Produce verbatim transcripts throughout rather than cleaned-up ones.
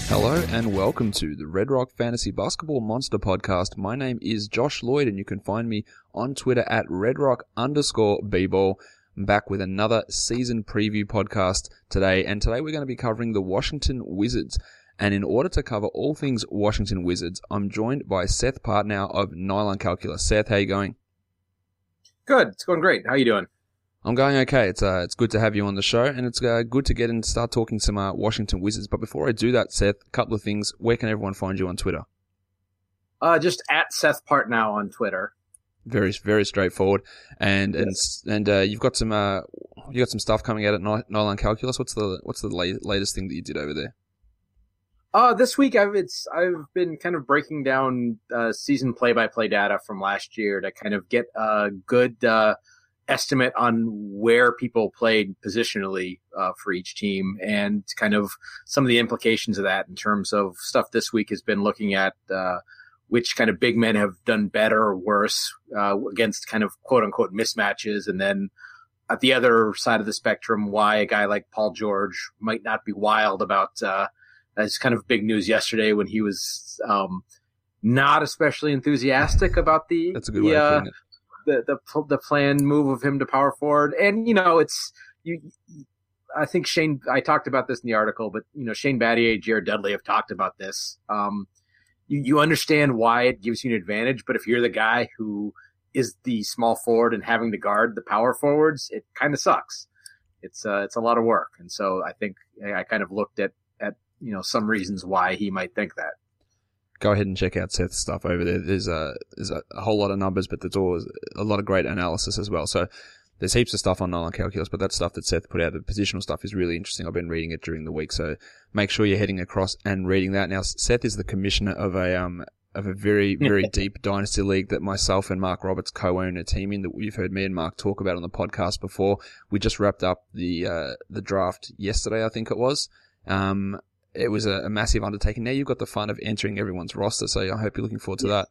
Hello and welcome to the Red Rock Fantasy Basketball Monster Podcast. My name is Josh Lloyd and you can find me on Twitter at redrock underscore b-ball. I'm back with another season preview podcast today, and today we're going to be covering the Washington Wizards. And in order to cover all things Washington Wizards, I'm joined by Seth Partnow of Nylon Calculus. Seth, how you going? Good. It's going great. How you doing? I'm going okay. It's uh, it's good to have you on the show, and it's uh, good to get in and start talking some uh, Washington Wizards. But before I do that, Seth, a couple of things. Where can everyone find you on Twitter? Uh, just at Seth Partnow on Twitter. Very, very straightforward. And yes. and and uh, you've got some uh, you got some stuff coming out at Ny- Nylon Calculus. What's the what's the la- latest thing that you did over there? Uh, this week I've it's I've been kind of breaking down uh, season play-by-play data from last year to kind of get a good uh, estimate on where people played positionally uh, for each team, and kind of some of the implications of that in terms of stuff. This week has been looking at uh, which kind of big men have done better or worse uh, against kind of quote-unquote mismatches, and then at the other side of the spectrum, why a guy like Paul George might not be wild about uh, as kind of big news yesterday when he was um, not especially enthusiastic about the That's a good the, way of uh, putting it. the the the planned move of him to power forward. And you know, it's you. I think Shane. I talked about this in the article, but you know, Shane Battier, Jared Dudley have talked about this. Um, you you understand why it gives you an advantage, but if you're the guy who is the small forward and having to guard the power forwards, it kind of sucks. It's uh, it's a lot of work, and so I think I kind of looked at at you know some reasons why he might think that. Go ahead and check out Seth's stuff over there. There's a there's a, a whole lot of numbers, but there's always a lot of great analysis as well. So there's heaps of stuff on Nylon Calculus, but that stuff that Seth put out, the positional stuff, is really interesting. I've been reading it during the week, so make sure you're heading across and reading that. Now, Seth is the commissioner of a um of a very very deep dynasty league that myself and Mark Roberts co-own a team in, that you've heard me and Mark talk about on the podcast before. We just wrapped up the uh, the draft yesterday, I think it was. Um. It was a, a massive undertaking. Now you've got the fun of entering everyone's roster, so I hope you're looking forward to that.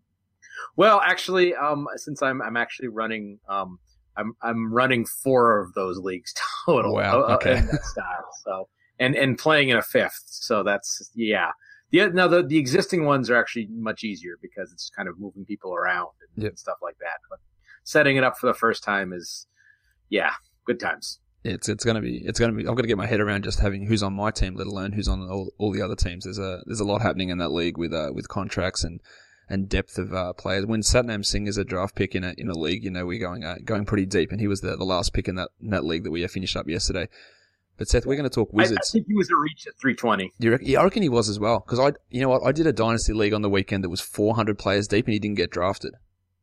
Well, actually, um, since I'm I'm actually running, um, I'm I'm running four of those leagues total. Wow. Uh, okay. In that style, so and and playing in a fifth, so that's yeah. The now the the existing ones are actually much easier because it's kind of moving people around and, yep. and stuff like that. But setting it up for the first time is, yeah, good times. It's it's gonna be it's gonna be. I've got to get my head around just having who's on my team, let alone who's on all, all the other teams. There's a there's a lot happening in that league with uh, with contracts and, and depth of uh, players. When Satnam Singh is a draft pick in a in a league, you know we're going uh, going pretty deep, and he was the, the last pick in that in that league that we finished up yesterday. But Seth, we're going to talk Wizards. I, I think he was a reach at three twenty. You reckon, yeah, I reckon he was as well, because I you know what I did a dynasty league on the weekend that was four hundred players deep, and he didn't get drafted.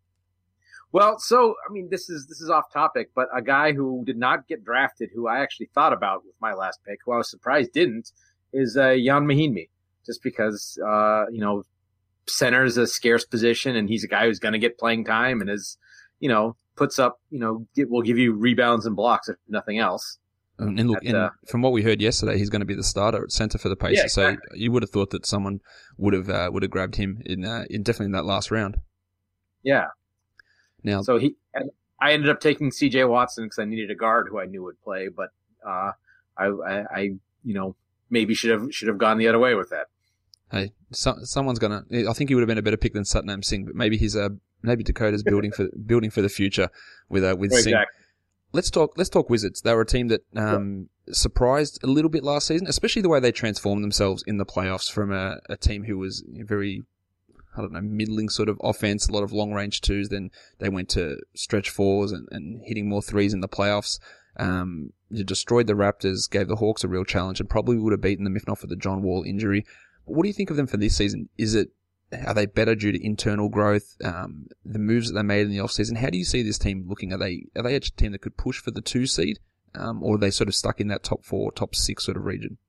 Well, so, I mean, this is this is off topic, but a guy who did not get drafted, who I actually thought about with my last pick, who I was surprised didn't, is uh, Jan Mahinmi. Just because, uh, you know, center is a scarce position, and he's a guy who's going to get playing time and is, you know, puts up, you know, get, will give you rebounds and blocks if nothing else. And, and look, at, and uh, from what we heard yesterday, he's going to be the starter at center for the Pacers. Yeah, exactly. So you would have thought that someone would have uh, would have grabbed him in, uh, in definitely in that last round. Yeah. Now, so he, I ended up taking C J Watson because I needed a guard who I knew would play, but uh, I, I, I, you know, maybe should have should have gone the other way with that. Hey, so, someone's gonna. I think he would have been a better pick than Satnam Singh, but maybe he's uh, maybe Dakota's building for building for the future with uh, with oh, Singh. Exactly. Let's talk. Let's talk Wizards. They were a team that um, yeah. surprised a little bit last season, especially the way they transformed themselves in the playoffs from a, a team who was very, I don't know, middling sort of offense, a lot of long range twos. Then they went to stretch fours and, and hitting more threes in the playoffs. Um, you destroyed the Raptors, gave the Hawks a real challenge, and probably would have beaten them if not for the John Wall injury. What do you think of them for this season? Is it, are they better due to internal growth, um, the moves that they made in the offseason? How do you see this team looking? Are they are they a team that could push for the two seed, um, or are they sort of stuck in that top four, top six sort of region?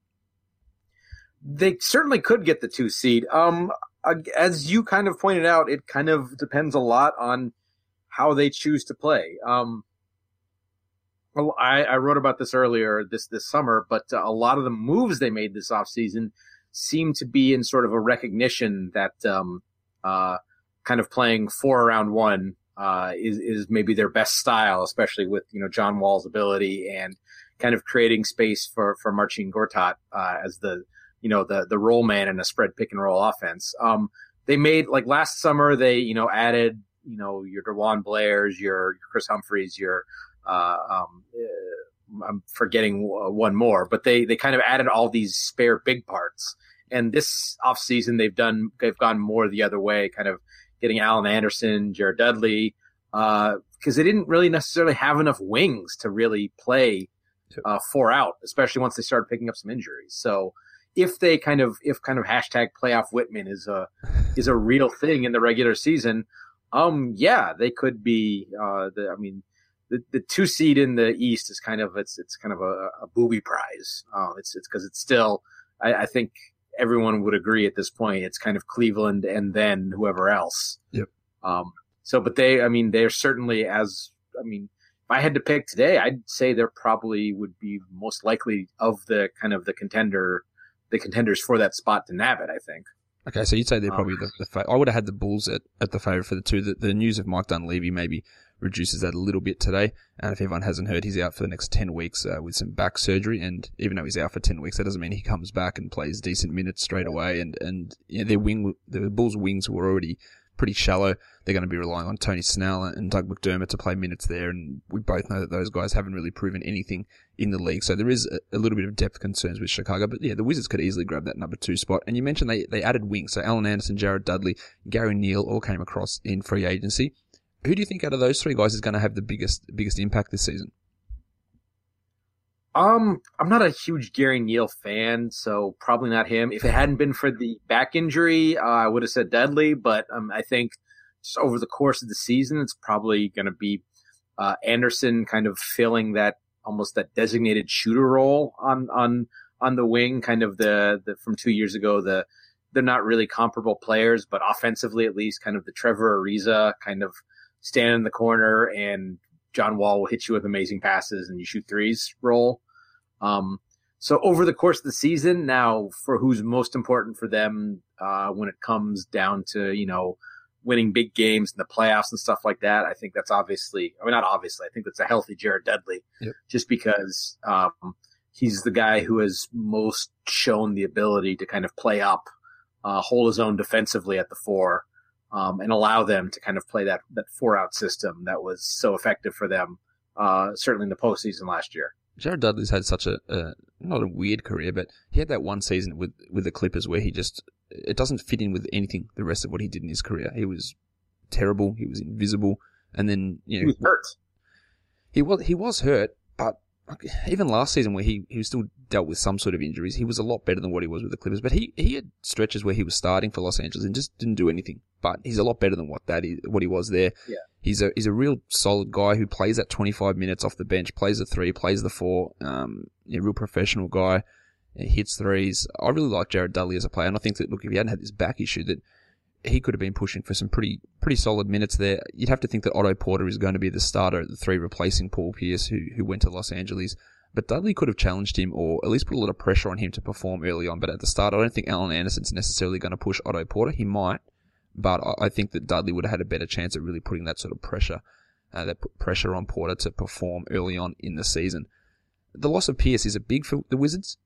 They certainly could get the two seed. Um, as you kind of pointed out, it kind of depends a lot on how they choose to play. Um, well, I, I wrote about this earlier this this summer, but uh, a lot of the moves they made this offseason seem to be in sort of a recognition that um, uh, kind of playing four around one uh, is is maybe their best style, especially with you know John Wall's ability and kind of creating space for for Marcin Gortat uh, as the you know, the, the roll man in a spread pick and roll offense. Um, they made, like last summer, they, you know, added, you know, your DeJuan Blairs, your, your Chris Humphreys, your, uh, um, uh, I'm forgetting one more, but they, they kind of added all these spare big parts. And this offseason, they've done, they've gone more the other way, kind of getting Alan Anderson, Jared Dudley, uh, because they didn't really necessarily have enough wings to really play uh, four out, especially once they started picking up some injuries. So if they kind of, if kind of hashtag playoff Whitman is a, is a real thing in the regular season, um, yeah, they could be, uh, the, I mean, the, the two seed in the East is kind of, it's, it's kind of a, a booby prize. Uh, it's, it's cause it's still, I, I think everyone would agree at this point, it's kind of Cleveland and then whoever else. Yep. Um, so, but they, I mean, they're certainly as, I mean, if I had to pick today, I'd say they're probably would be most likely of the kind of the contender, the contenders for that spot to nab it, I think. Okay, so you'd say they're Um, probably the, the fa- I would have had the Bulls at, at the favourite for the two. The, the news of Mike Dunleavy maybe reduces that a little bit today. And if everyone hasn't heard, he's out for the next ten weeks uh, with some back surgery. And even though he's out for ten weeks, that doesn't mean he comes back and plays decent minutes straight away. And, and you know, their wing, the Bulls' wings were already pretty shallow. They're going to be relying on Tony Snell and Doug McDermott to play minutes there. And we both know that those guys haven't really proven anything in the league. So there is a, a little bit of depth concerns with Chicago. But yeah, the Wizards could easily grab that number two spot. And you mentioned they, they added wings. So Alan Anderson, Jared Dudley, Gary Neal all came across in free agency. Who do you think out of those three guys is going to have the biggest biggest impact this season? Um, I'm not a huge Gary Neal fan, so probably not him. If it hadn't been for the back injury, uh, I would have said Dudley, but um, I think just over the course of the season, it's probably going to be uh, Anderson kind of filling that almost that designated shooter role on on on the wing, kind of the, the from two years ago. The they're not really comparable players, but offensively at least, kind of the Trevor Ariza kind of stand in the corner and John Wall will hit you with amazing passes and you shoot threes role. Um, so over the course of the season, now for who's most important for them, uh, when it comes down to, you know, winning big games in the playoffs and stuff like that, I think that's obviously, I mean, not obviously, I think that's a healthy Jared Dudley, yep. just because, um, he's the guy who has most shown the ability to kind of play up, uh, hold his own defensively at the four, um, and allow them to kind of play that, that four out system that was so effective for them, uh, certainly in the postseason last year. Jared Dudley's had such a, uh, not a weird career, but he had that one season with, with the Clippers where he just, it doesn't fit in with anything the rest of what he did in his career. He was terrible. He was invisible. And then, you know. He was hurt. He was, he was hurt, but even last season where he, he still dealt with some sort of injuries, he was a lot better than what he was with the Clippers. But he, he had stretches where he was starting for Los Angeles and just didn't do anything. But he's a lot better than what that is, what he was there. Yeah. He's a he's a real solid guy who plays that twenty-five minutes off the bench, plays the three, plays the four. Um, a real professional guy, he hits threes. I really like Jared Dudley as a player, and I think that look, if he hadn't had this back issue, that he could have been pushing for some pretty pretty solid minutes there. You'd have to think that Otto Porter is going to be the starter at the three, replacing Paul Pierce, who who went to Los Angeles. But Dudley could have challenged him, or at least put a lot of pressure on him to perform early on. But at the start, I don't think Alan Anderson's necessarily going to push Otto Porter. He might. But I think that Dudley would have had a better chance at really putting that sort of pressure, uh, that put pressure on Porter to perform early on in the season. The loss of Pierce, is it big for the Wizards?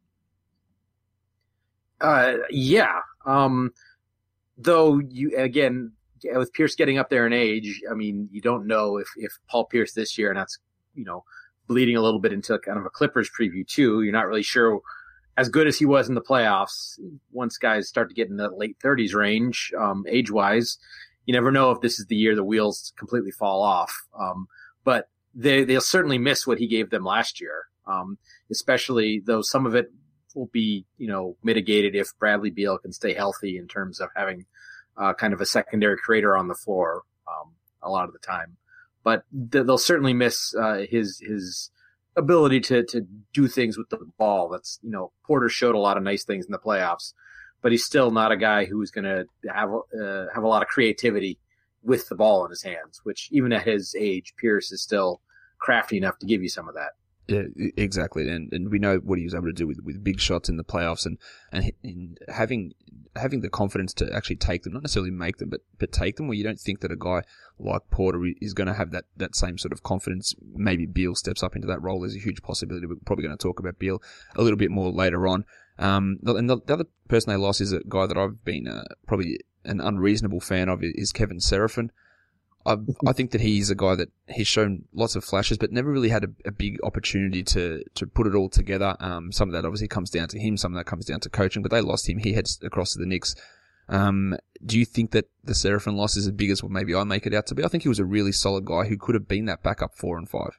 Uh, yeah. Um, though you, again, with Pierce getting up there in age, I mean, you don't know if, if Paul Pierce this year, and that's, you know, bleeding a little bit into kind of a Clippers preview too. You're not really sure as good as he was in the playoffs. Once guys start to get in the late thirties range, um, age-wise, you never know if this is the year the wheels completely fall off. Um, but they, they'll certainly miss what he gave them last year, um, especially though some of it will be, you know, mitigated if Bradley Beal can stay healthy in terms of having uh, kind of a secondary creator on the floor um, a lot of the time. But they'll certainly miss uh, his his ability to to do things with the ball. That's, you know, Porter showed a lot of nice things in the playoffs, but he's still not a guy who's going to have uh, have a lot of creativity with the ball in his hands, which even at his age, Pierce is still crafty enough to give you some of that. Yeah, exactly, and and we know what he was able to do with, with big shots in the playoffs, and and in having having the confidence to actually take them, not necessarily make them, but but take them. Where you don't think that a guy like Porter is going to have that that same sort of confidence. Maybe Beal steps up into that role. There's a huge possibility. We're probably going to talk about Beal a little bit more later on. Um, and the, the other person they lost is a guy that I've been uh, probably an unreasonable fan of is Kevin Seraphin. I, I think that he's a guy that he's shown lots of flashes, but never really had a, a big opportunity to, to put it all together. Um, some of that obviously comes down to him, some of that comes down to coaching, but they lost him. He heads across to the Knicks. Um, do you think that the Seraphin loss is as big as what maybe I make it out to be? I think he was a really solid guy who could have been that backup four and five.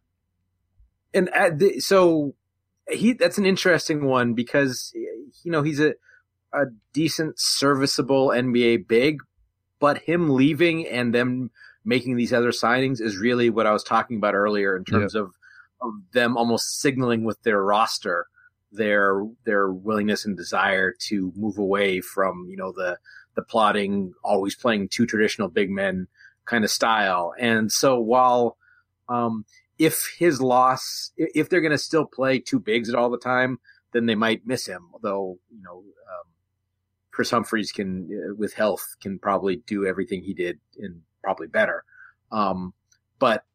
And uh, the, so he that's an interesting one because, you know, he's a, a decent, serviceable N B A big, but him leaving and them making these other signings is really what I was talking about earlier in terms yep. of, of them almost signaling with their roster their their willingness and desire to move away from, you know, the the plotting, always playing two traditional big men kind of style. And so while um, if his loss, if they're going to still play two bigs at all the time, then they might miss him. Although, you know, um, Chris Humphries can, uh, with health, can probably do everything he did and probably better. Um, but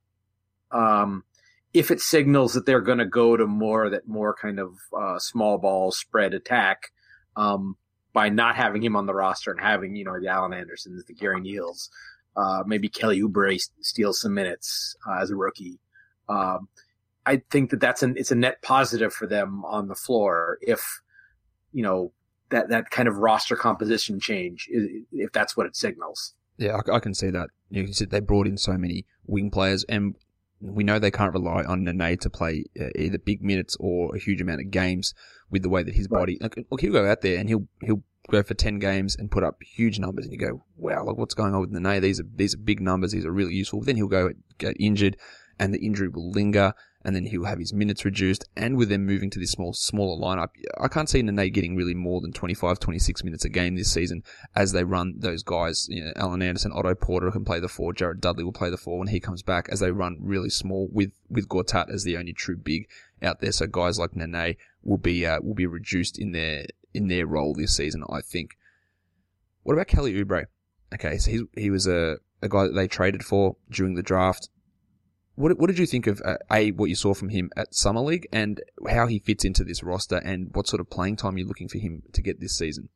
um, if it signals that they're going to go to more that more kind of uh, small ball spread attack um, by not having him on the roster and having, you know, the Alan Andersons, the Gary Neals, uh, maybe Kelly Oubre steals some minutes uh, as a rookie. Um, I think that that's an it's a net positive for them on the floor if, you know, that that kind of roster composition change, if that's what it signals. Yeah, I, I can see that. You can see they brought in so many wing players, and we know they can't rely on Nene to play uh, either big minutes or a huge amount of games with the way that his body. Right. Look, he'll go out there and he'll he'll go for ten games and put up huge numbers, and you go, wow, like what's going on with Nene? These are these are big numbers. These are really useful. Then he'll go get injured, and the injury will linger, and then he'll have his minutes reduced. And with them moving to this small, smaller lineup, I can't see Nene getting really more than twenty-five, twenty-six minutes a game this season as they run those guys. You know, Alan Anderson, Otto Porter can play the four. Jared Dudley will play the four when he comes back as they run really small with, with Gortat as the only true big out there. So guys like Nene will be, uh, will be reduced in their, in their role this season, I think. What about Kelly Oubre? Okay, so he, he was a, a guy that they traded for during the draft. What what did you think of, uh, A, what you saw from him at Summer League and how he fits into this roster and what sort of playing time you're looking for him to get this season?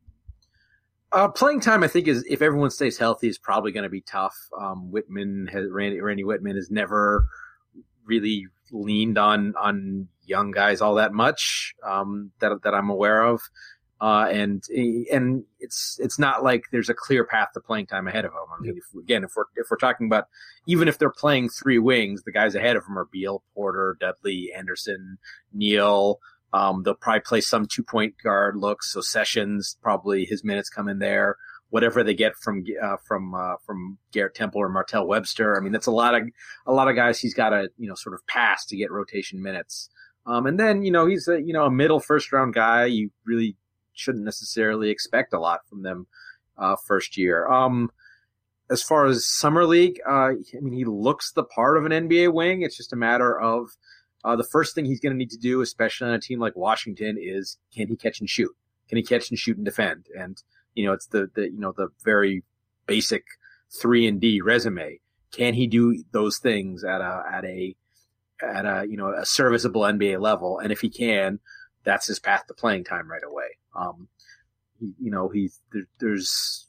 Uh, playing time, I think, is if everyone stays healthy, is probably going to be tough. Um, Whitman has, Randy, Randy Whitman has never really leaned on, on young guys all that much, um, that, that I'm aware of. Uh, and, and it's, it's not like there's a clear path to playing time ahead of them. I mean, if, again, if we're, if we're talking about, even if they're playing three wings, the guys ahead of them are Beal, Porter, Dudley, Anderson, Neal. Um, they'll probably play some two point guard looks. So Sessions, probably his minutes come in there, whatever they get from, uh, from, uh, from Garrett Temple or Martell Webster. I mean, that's a lot of, a lot of guys he's got to, you know, sort of pass to get rotation minutes. Um, and then, you know, he's a, you know, a middle first round guy. You really shouldn't necessarily expect a lot from them uh, first year. Um, as far as Summer League, uh, I mean, he looks the part of an N B A wing. It's just a matter of uh, the first thing he's going to need to do, especially on a team like Washington, is can he catch and shoot? Can he catch and shoot and defend? And, you know, it's the, the you know, the very basic three and D resume. Can he do those things at a, at a, at a, you know, a serviceable N B A level? And if he can, that's his path to playing time right away. Um, he, you know, he's, there, there's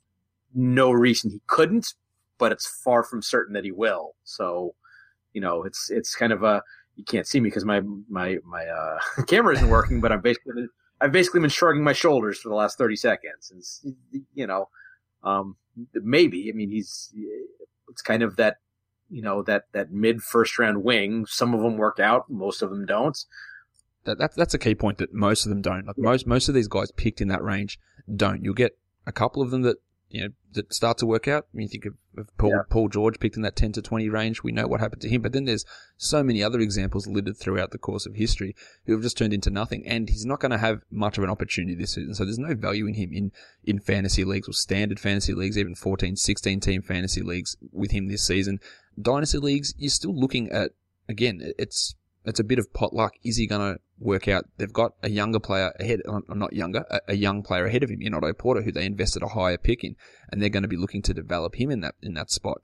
no reason he couldn't, but it's far from certain that he will. So, you know, it's, it's kind of a, you can't see me because my, my, my, uh, camera isn't working, but I'm basically, I've basically been shrugging my shoulders for the last thirty seconds. And, you know, um, maybe, I mean, he's, it's kind of that, you know, that, that mid first round wing. Some of them work out, most of them don't. That, that that's a key point that most of them don't. Like most most of these guys picked in that range don't. You'll get a couple of them that you know that start to work out. I mean, you think of, of Paul yeah. Paul George picked in that ten to twenty range. We know what happened to him, but then there's so many other examples littered throughout the course of history who have just turned into nothing. And he's not going to have much of an opportunity this season. So there's no value in him in in fantasy leagues or standard fantasy leagues, even fourteen, sixteen team fantasy leagues with him this season. Dynasty leagues, you're still looking at again. It's It's a bit of potluck. Is he going to work out? They've got a younger player ahead, uh, not younger, a, a young player ahead of him in Otto Porter, who they invested a higher pick in, and they're going to be looking to develop him in that in that spot.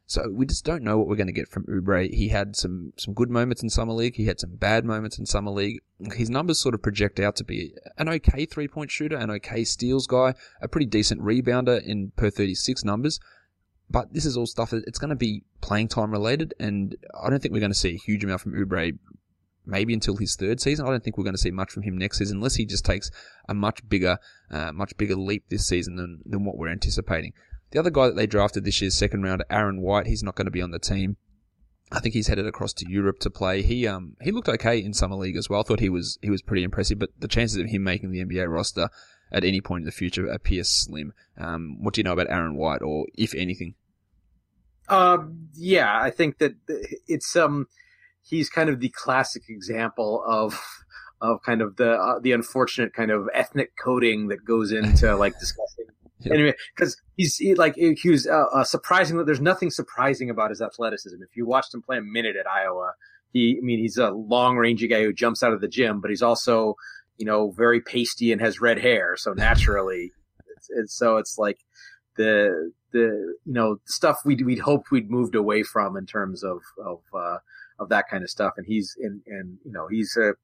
So we just don't know what we're going to get from Oubre. He had some, some good moments in Summer League. He had some bad moments in Summer League. His numbers sort of project out to be an okay three-point shooter, an okay steals guy, a pretty decent rebounder in per thirty-six numbers. But this is all stuff that it's going to be playing time related, and I don't think we're going to see a huge amount from Oubre maybe until his third season. I don't think we're going to see much from him next season unless he just takes a much bigger, uh, much bigger leap this season than, than what we're anticipating. The other guy that they drafted this year's second round, Aaron White, he's not going to be on the team. I think he's headed across to Europe to play. He um he looked okay in Summer League as well. I thought he was he was pretty impressive, but the chances of him making the N B A roster at any point in the future appear slim. Um, what do you know about Aaron White, or if anything? Um, yeah, I think that it's um he's kind of the classic example of of kind of the uh, the unfortunate kind of ethnic coding that goes into like discussing. Yep. Anyway, because he's he, like he was uh, uh, surprising. There's nothing surprising about his athleticism. If you watched him play a minute at Iowa, he, I mean, he's a long rangey guy who jumps out of the gym, but he's also, you know, very pasty and has red hair. So naturally, it's, it's so it's like the the you know stuff we'd we'd hoped we'd moved away from in terms of of uh, of that kind of stuff. And he's in and you know he's a.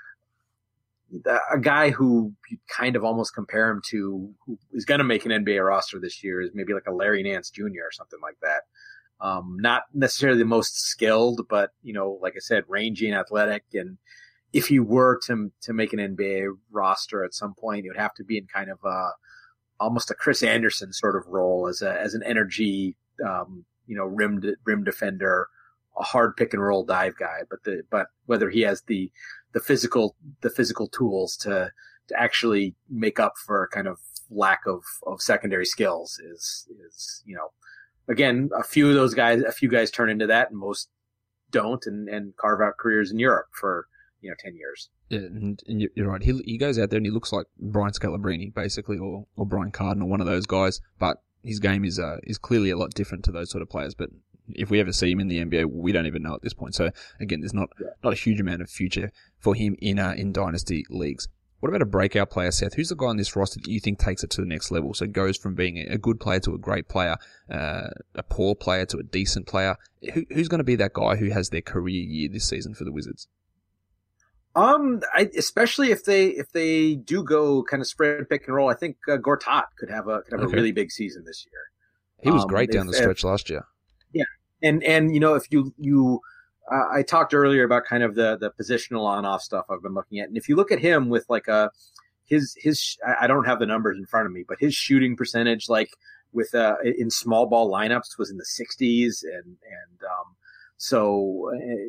A guy who you kind of almost compare him to, who is going to make an N B A roster this year, is maybe like a Larry Nance Junior or something like that. Um, not necessarily the most skilled, but, you know, like I said, rangy and athletic. And if he were to to make an N B A roster at some point, it would have to be in kind of a, almost a Chris Anderson sort of role as a as an energy, um, you know, rim rim defender, a hard pick and roll dive guy. But the but whether he has the the physical, the physical tools to, to actually make up for kind of lack of, of secondary skills is, is, you know, again, a few of those guys, a few guys turn into that and most don't and, and carve out careers in Europe for, you know, ten years. Yeah, and, and you're right. He, he goes out there and he looks like Brian Scalabrine, basically, or, or Brian Cardinal, one of those guys, but his game is, uh, is clearly a lot different to those sort of players. But if we ever see him in the N B A, we don't even know at this point. So again, there's not yeah. not a huge amount of future for him in uh, in dynasty leagues. What about a breakout player, Seth? Who's the guy on this roster that you think takes it to the next level? So goes from being a good player to a great player, uh, a poor player to a decent player. Who, who's going to be that guy who has their career year this season for the Wizards? Um, I, especially if they if they do go kind of spread pick and roll, I think uh, Gortat could have a could have okay. a really big season this year. He was um, great down if, the stretch if, last year. Yeah, and and you know if you you uh, I talked earlier about kind of the the positional on off stuff I've been looking at, and if you look at him with like a his his I don't have the numbers in front of me, but his shooting percentage like with uh in small ball lineups was in the sixties, and and um so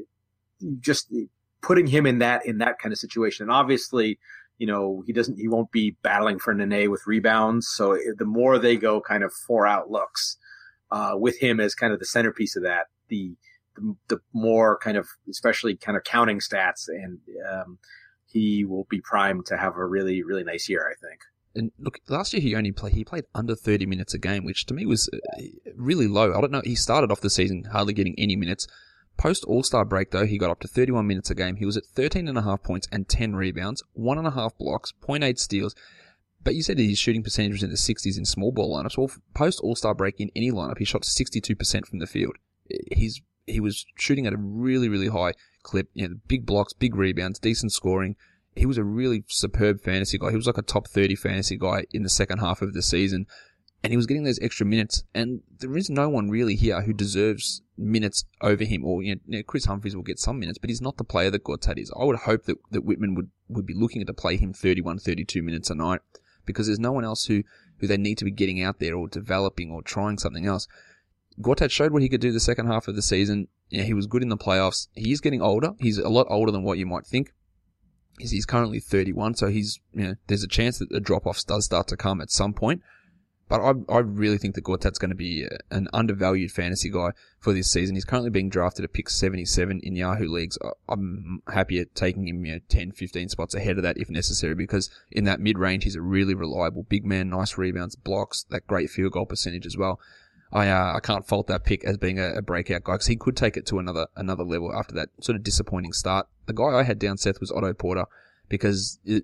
uh, just putting him in that in that kind of situation, and obviously you know he doesn't he won't be battling for Nene with rebounds, so the more they go kind of four out looks. Uh, with him as kind of the centerpiece of that, the, the the more kind of, especially kind of counting stats, and um, he will be primed to have a really, really nice year, I think. And look, last year he only played, he played under thirty minutes a game, which to me was really low. I don't know, he started off the season hardly getting any minutes. Post All-Star break though, he got up to thirty-one minutes a game. He was at thirteen and a half points and ten rebounds, one and a half blocks, zero point eight steals. But you said his shooting percentage was in the sixties in small ball lineups. Well, post All-Star break in any lineup, he shot sixty-two percent from the field. He's he was shooting at a really, really high clip. You know, big blocks, big rebounds, decent scoring. He was a really superb fantasy guy. He was like a top thirty fantasy guy in the second half of the season. And he was getting those extra minutes. And there is no one really here who deserves minutes over him. Or, you know, Chris Humphries will get some minutes, but he's not the player that Gortat is. I would hope that, that Whitman would, would be looking to play him thirty-one, thirty-two minutes a night, because there's no one else who, who they need to be getting out there or developing or trying something else. Gortat showed what he could do the second half of the season. Yeah, he was good in the playoffs. He is getting older. He's a lot older than what you might think. He's, he's currently thirty-one, so he's, you know, there's a chance that the drop-off does start to come at some point. But I, I really think that Gortat's going to be an undervalued fantasy guy for this season. He's currently being drafted at pick seventy-seven in Yahoo leagues. I'm happy at taking him, you know, ten, fifteen spots ahead of that if necessary, because in that mid-range, he's a really reliable big man, nice rebounds, blocks, that great field goal percentage as well. I uh, I can't fault that pick as being a, a breakout guy, because he could take it to another another level after that sort of disappointing start. The guy I had down, Seth, was Otto Porter, because it,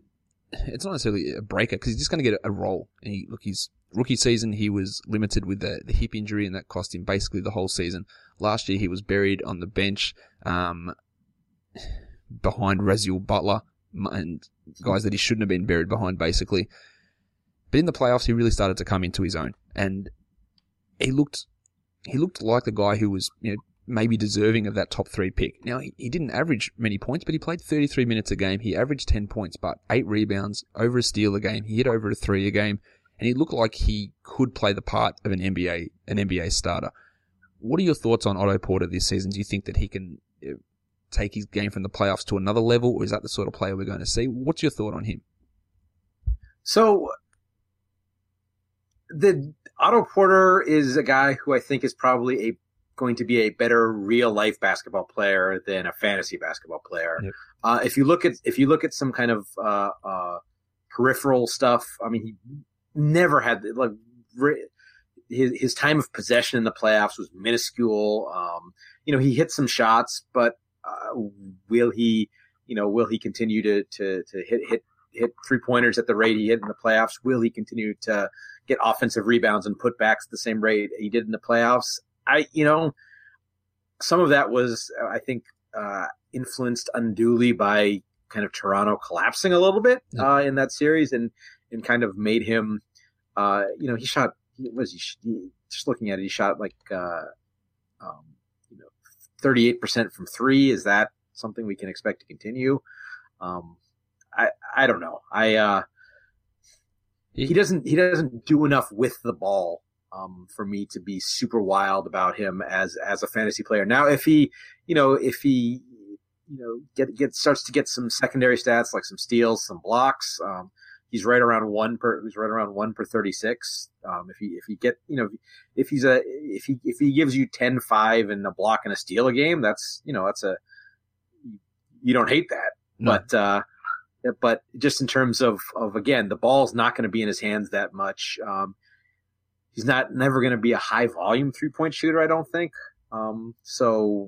it's not necessarily a breaker because he's just going to get a role. And he, look, his rookie season, he was limited with the, the hip injury, and that cost him basically the whole season. Last year, he was buried on the bench um, behind Raziel Butler and guys that he shouldn't have been buried behind, basically. But in the playoffs, he really started to come into his own, and he looked he looked like the guy who was, you know, maybe deserving of that top three pick. Now, he, he didn't average many points, but he played thirty-three minutes a game. He averaged ten points, but eight rebounds, over a steal a game. He hit over a three a game, and he looked like he could play the part of an N B A an N B A starter. What are your thoughts on Otto Porter this season? Do you think that he can uh, take his game from the playoffs to another level, or is that the sort of player we're going to see? What's your thought on him? So, the Otto Porter is a guy who I think is probably a going to be a better real life basketball player than a fantasy basketball player. Yep. Uh, if you look at if you look at some kind of uh, uh, peripheral stuff, I mean, he never had like his his time of possession in the playoffs was minuscule. Um, you know, he hit some shots, but uh, will he, you know, will he continue to to to hit hit hit three pointers at the rate he hit in the playoffs? Will he continue to get offensive rebounds and putbacks at the same rate he did in the playoffs? I, you know, some of that was, I think, uh, influenced unduly by kind of Toronto collapsing a little bit uh, in that series, and and kind of made him, uh, you know, he shot. Was he, he just looking at it? He shot like, uh, um, you know, thirty-eight percent from three. Is that something we can expect to continue? Um, I I don't know. I uh, he doesn't he doesn't do enough with the ball. Um, for me to be super wild about him as, as a fantasy player. Now, if he, you know, if he, you know, get, get, starts to get some secondary stats, like some steals, some blocks, um, he's right around one per, he's right around one per thirty-six. Um, if he, if he get, you know, if he's a, if he, if he gives you ten, five and a block and a steal a game, that's, you know, that's a, you don't hate that. No. But, uh, but just in terms of, of, again, the ball's not going to be in his hands that much. Um, He's not never going to be a high volume three point shooter, I don't think. Um, so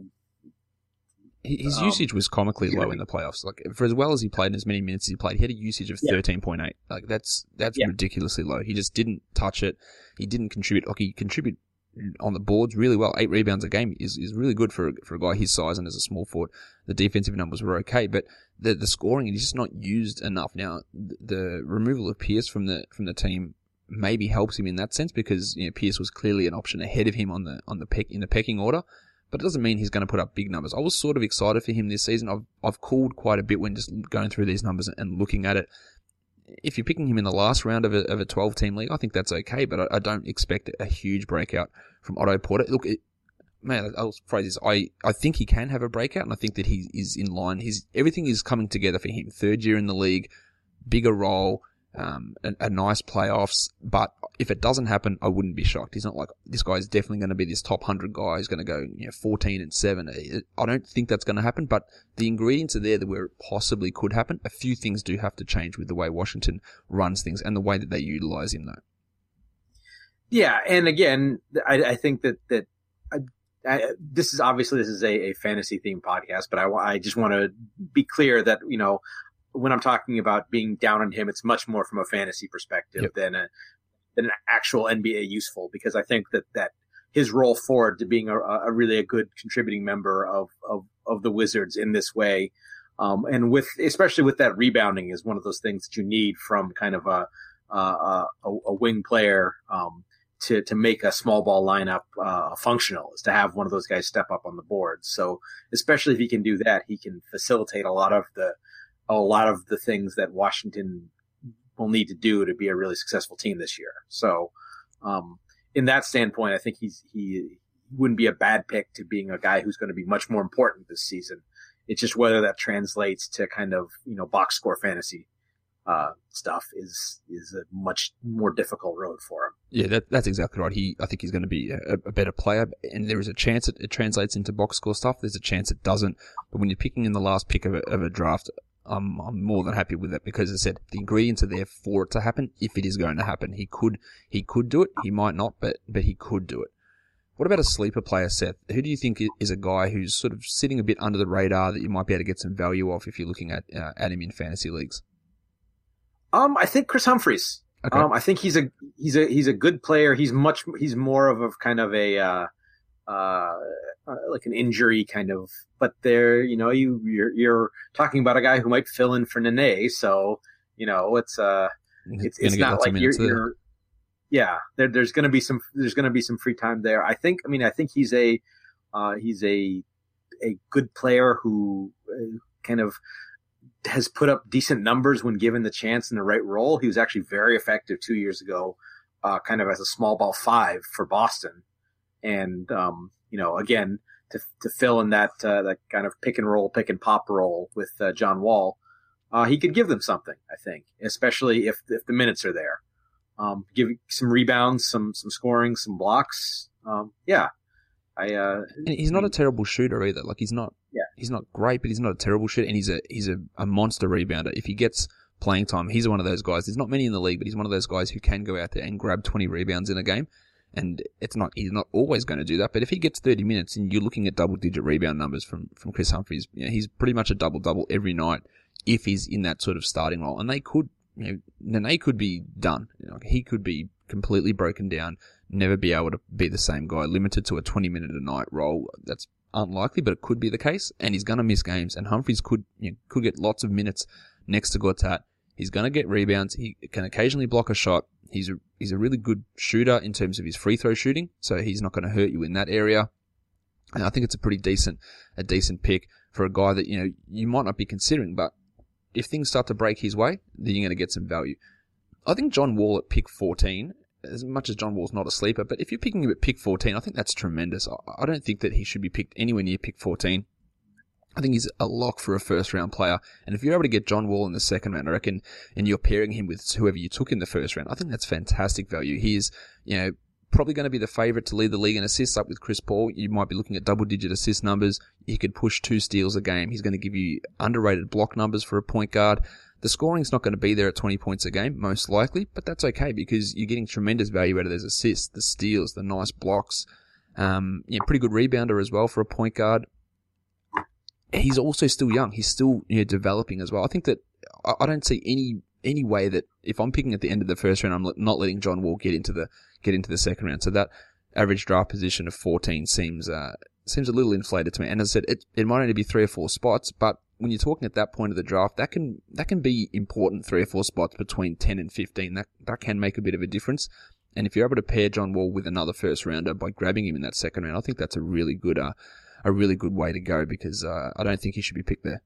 his um, usage was comically low in the playoffs. Like, for as well as he played and as many minutes as he played, he had a usage of thirteen point eight. Yeah. Like that's that's yeah. ridiculously low. He just didn't touch it. He didn't contribute. Like, he contributed on the boards really well. Eight rebounds a game is is really good for for a guy his size and as a small forward. The defensive numbers were okay, but the the scoring is just not used enough. Now, the removal of Pierce from the from the team maybe helps him in that sense, because, you know, Pierce was clearly an option ahead of him on the on the peck in the pecking order, but it doesn't mean he's going to put up big numbers. I was sort of excited for him this season. I've I've called quite a bit when just going through these numbers and looking at it. If you're picking him in the last round of a of a twelve team league, I think that's okay, but I, I don't expect a huge breakout from Otto Porter. Look, it, man, I'll phrase this. I, I think he can have a breakout, and I think that he is in line. He's everything is coming together for him. Third year in the league, bigger role. Um, a, a nice playoffs, but if it doesn't happen, I wouldn't be shocked. He's not like, this guy's definitely going to be this top one hundred guy who's going to go, you know, fourteen and seven. I don't think that's going to happen, but the ingredients are there that where it possibly could happen. A few things do have to change with the way Washington runs things and the way that they utilize him, though. Yeah, and again, I, I think that, that I, I, this is obviously this is a, a fantasy themed podcast, but I, I just want to be clear that, you know, when I'm talking about being down on him, it's much more from a fantasy perspective yep. than a than an actual N B A useful, because I think that, that his role forward to being a, a really a good contributing member of, of, of the Wizards in this way, um, and with especially with that rebounding is one of those things that you need from kind of a a, a, a wing player um, to to make a small ball lineup uh, functional, is to have one of those guys step up on the board. So especially if he can do that, he can facilitate a lot of the a lot of the things that Washington will need to do to be a really successful team this year. So, um, in that standpoint, I think he's, he wouldn't be a bad pick to being a guy who's going to be much more important this season. It's just whether that translates to kind of, you know, box score fantasy, uh, stuff is, is a much more difficult road for him. Yeah, that, that's exactly right. He, I think he's going to be a, a better player, and there is a chance it, it translates into box score stuff. There's a chance it doesn't. But when you're picking in the last pick of a, of a draft, I'm, I'm more than happy with that, because as I said, the ingredients are there for it to happen if it is going to happen. He could, he could do it. He might not, but, but he could do it. What about a sleeper player, Seth? Who do you think is a guy who's sort of sitting a bit under the radar that you might be able to get some value off if you're looking at, uh, at him in fantasy leagues? Um, I think Chris Humphries. Okay. Um, I think he's a he's a he's a good player. He's much he's more of a kind of a uh, uh, like an injury kind of. But there, you know, you you're, you're talking about a guy who might fill in for Nene, so you know it's uh it's it's not like you're, you're yeah. There, there's going to be some there's going to be some free time there. I think. I mean, I think he's a uh, he's a a good player who uh, kind of has put up decent numbers when given the chance in the right role. He was actually very effective two years ago, uh, kind of as a small ball five for Boston. And, um, you know, again, to, to fill in that, uh, that kind of pick and roll, pick and pop role with, uh, John Wall, uh, he could give them something, I think, especially if, if the minutes are there. Um, give some rebounds, some, some scoring, some blocks. Um, yeah. I, uh, and he's not a terrible shooter either. Like he's not, yeah. he's not great, but he's not a terrible shooter, and he's a he's a, a monster rebounder. If he gets playing time, he's one of those guys. There's not many in the league, but he's one of those guys who can go out there and grab twenty rebounds in a game. And it's not he's not always going to do that, but if he gets thirty minutes and you're looking at double digit rebound numbers from from Chris Humphries, you know, he's pretty much a double double every night if he's in that sort of starting role. And they could, you know, Nene could be done. You know, he could be completely broken down, never be able to be the same guy, limited to a twenty minute a night role. That's unlikely, but it could be the case. And he's going to miss games. And Humphries could you know, could get lots of minutes next to Gortat. He's going to get rebounds. He can occasionally block a shot. He's a, he's a really good shooter in terms of his free throw shooting, so he's not going to hurt you in that area. And I think it's a pretty decent a decent pick for a guy that you know you might not be considering, but if things start to break his way, then you're going to get some value. I think John Wall at pick fourteen, as much as John Wall's not a sleeper, but if you're picking him at pick fourteen, I think that's tremendous. I don't think that he should be picked anywhere near pick fourteen. I think he's a lock for a first-round player. And if you're able to get John Wall in the second round, I reckon, and you're pairing him with whoever you took in the first round, I think that's fantastic value. He is, you know, probably going to be the favourite to lead the league in assists up with Chris Paul. You might be looking at double-digit assist numbers. He could push two steals a game. He's going to give you underrated block numbers for a point guard. The scoring's not going to be there at twenty points a game, most likely, but that's okay because you're getting tremendous value out of those assists, the steals, the nice blocks. Um, yeah, pretty good rebounder as well for a point guard. He's also still young. He's still you know, developing as well. I think that I don't see any any way that if I'm picking at the end of the first round, I'm not letting John Wall get into the get into the second round. So that average draft position of fourteen seems uh, seems a little inflated to me. And as I said, it it might only be three or four spots, but when you're talking at that point of the draft, that can that can be important. Three or four spots between ten and fifteen. That that can make a bit of a difference. And if you're able to pair John Wall with another first rounder by grabbing him in that second round, I think that's a really good uh, a really good way to go because uh, I don't think he should be picked there.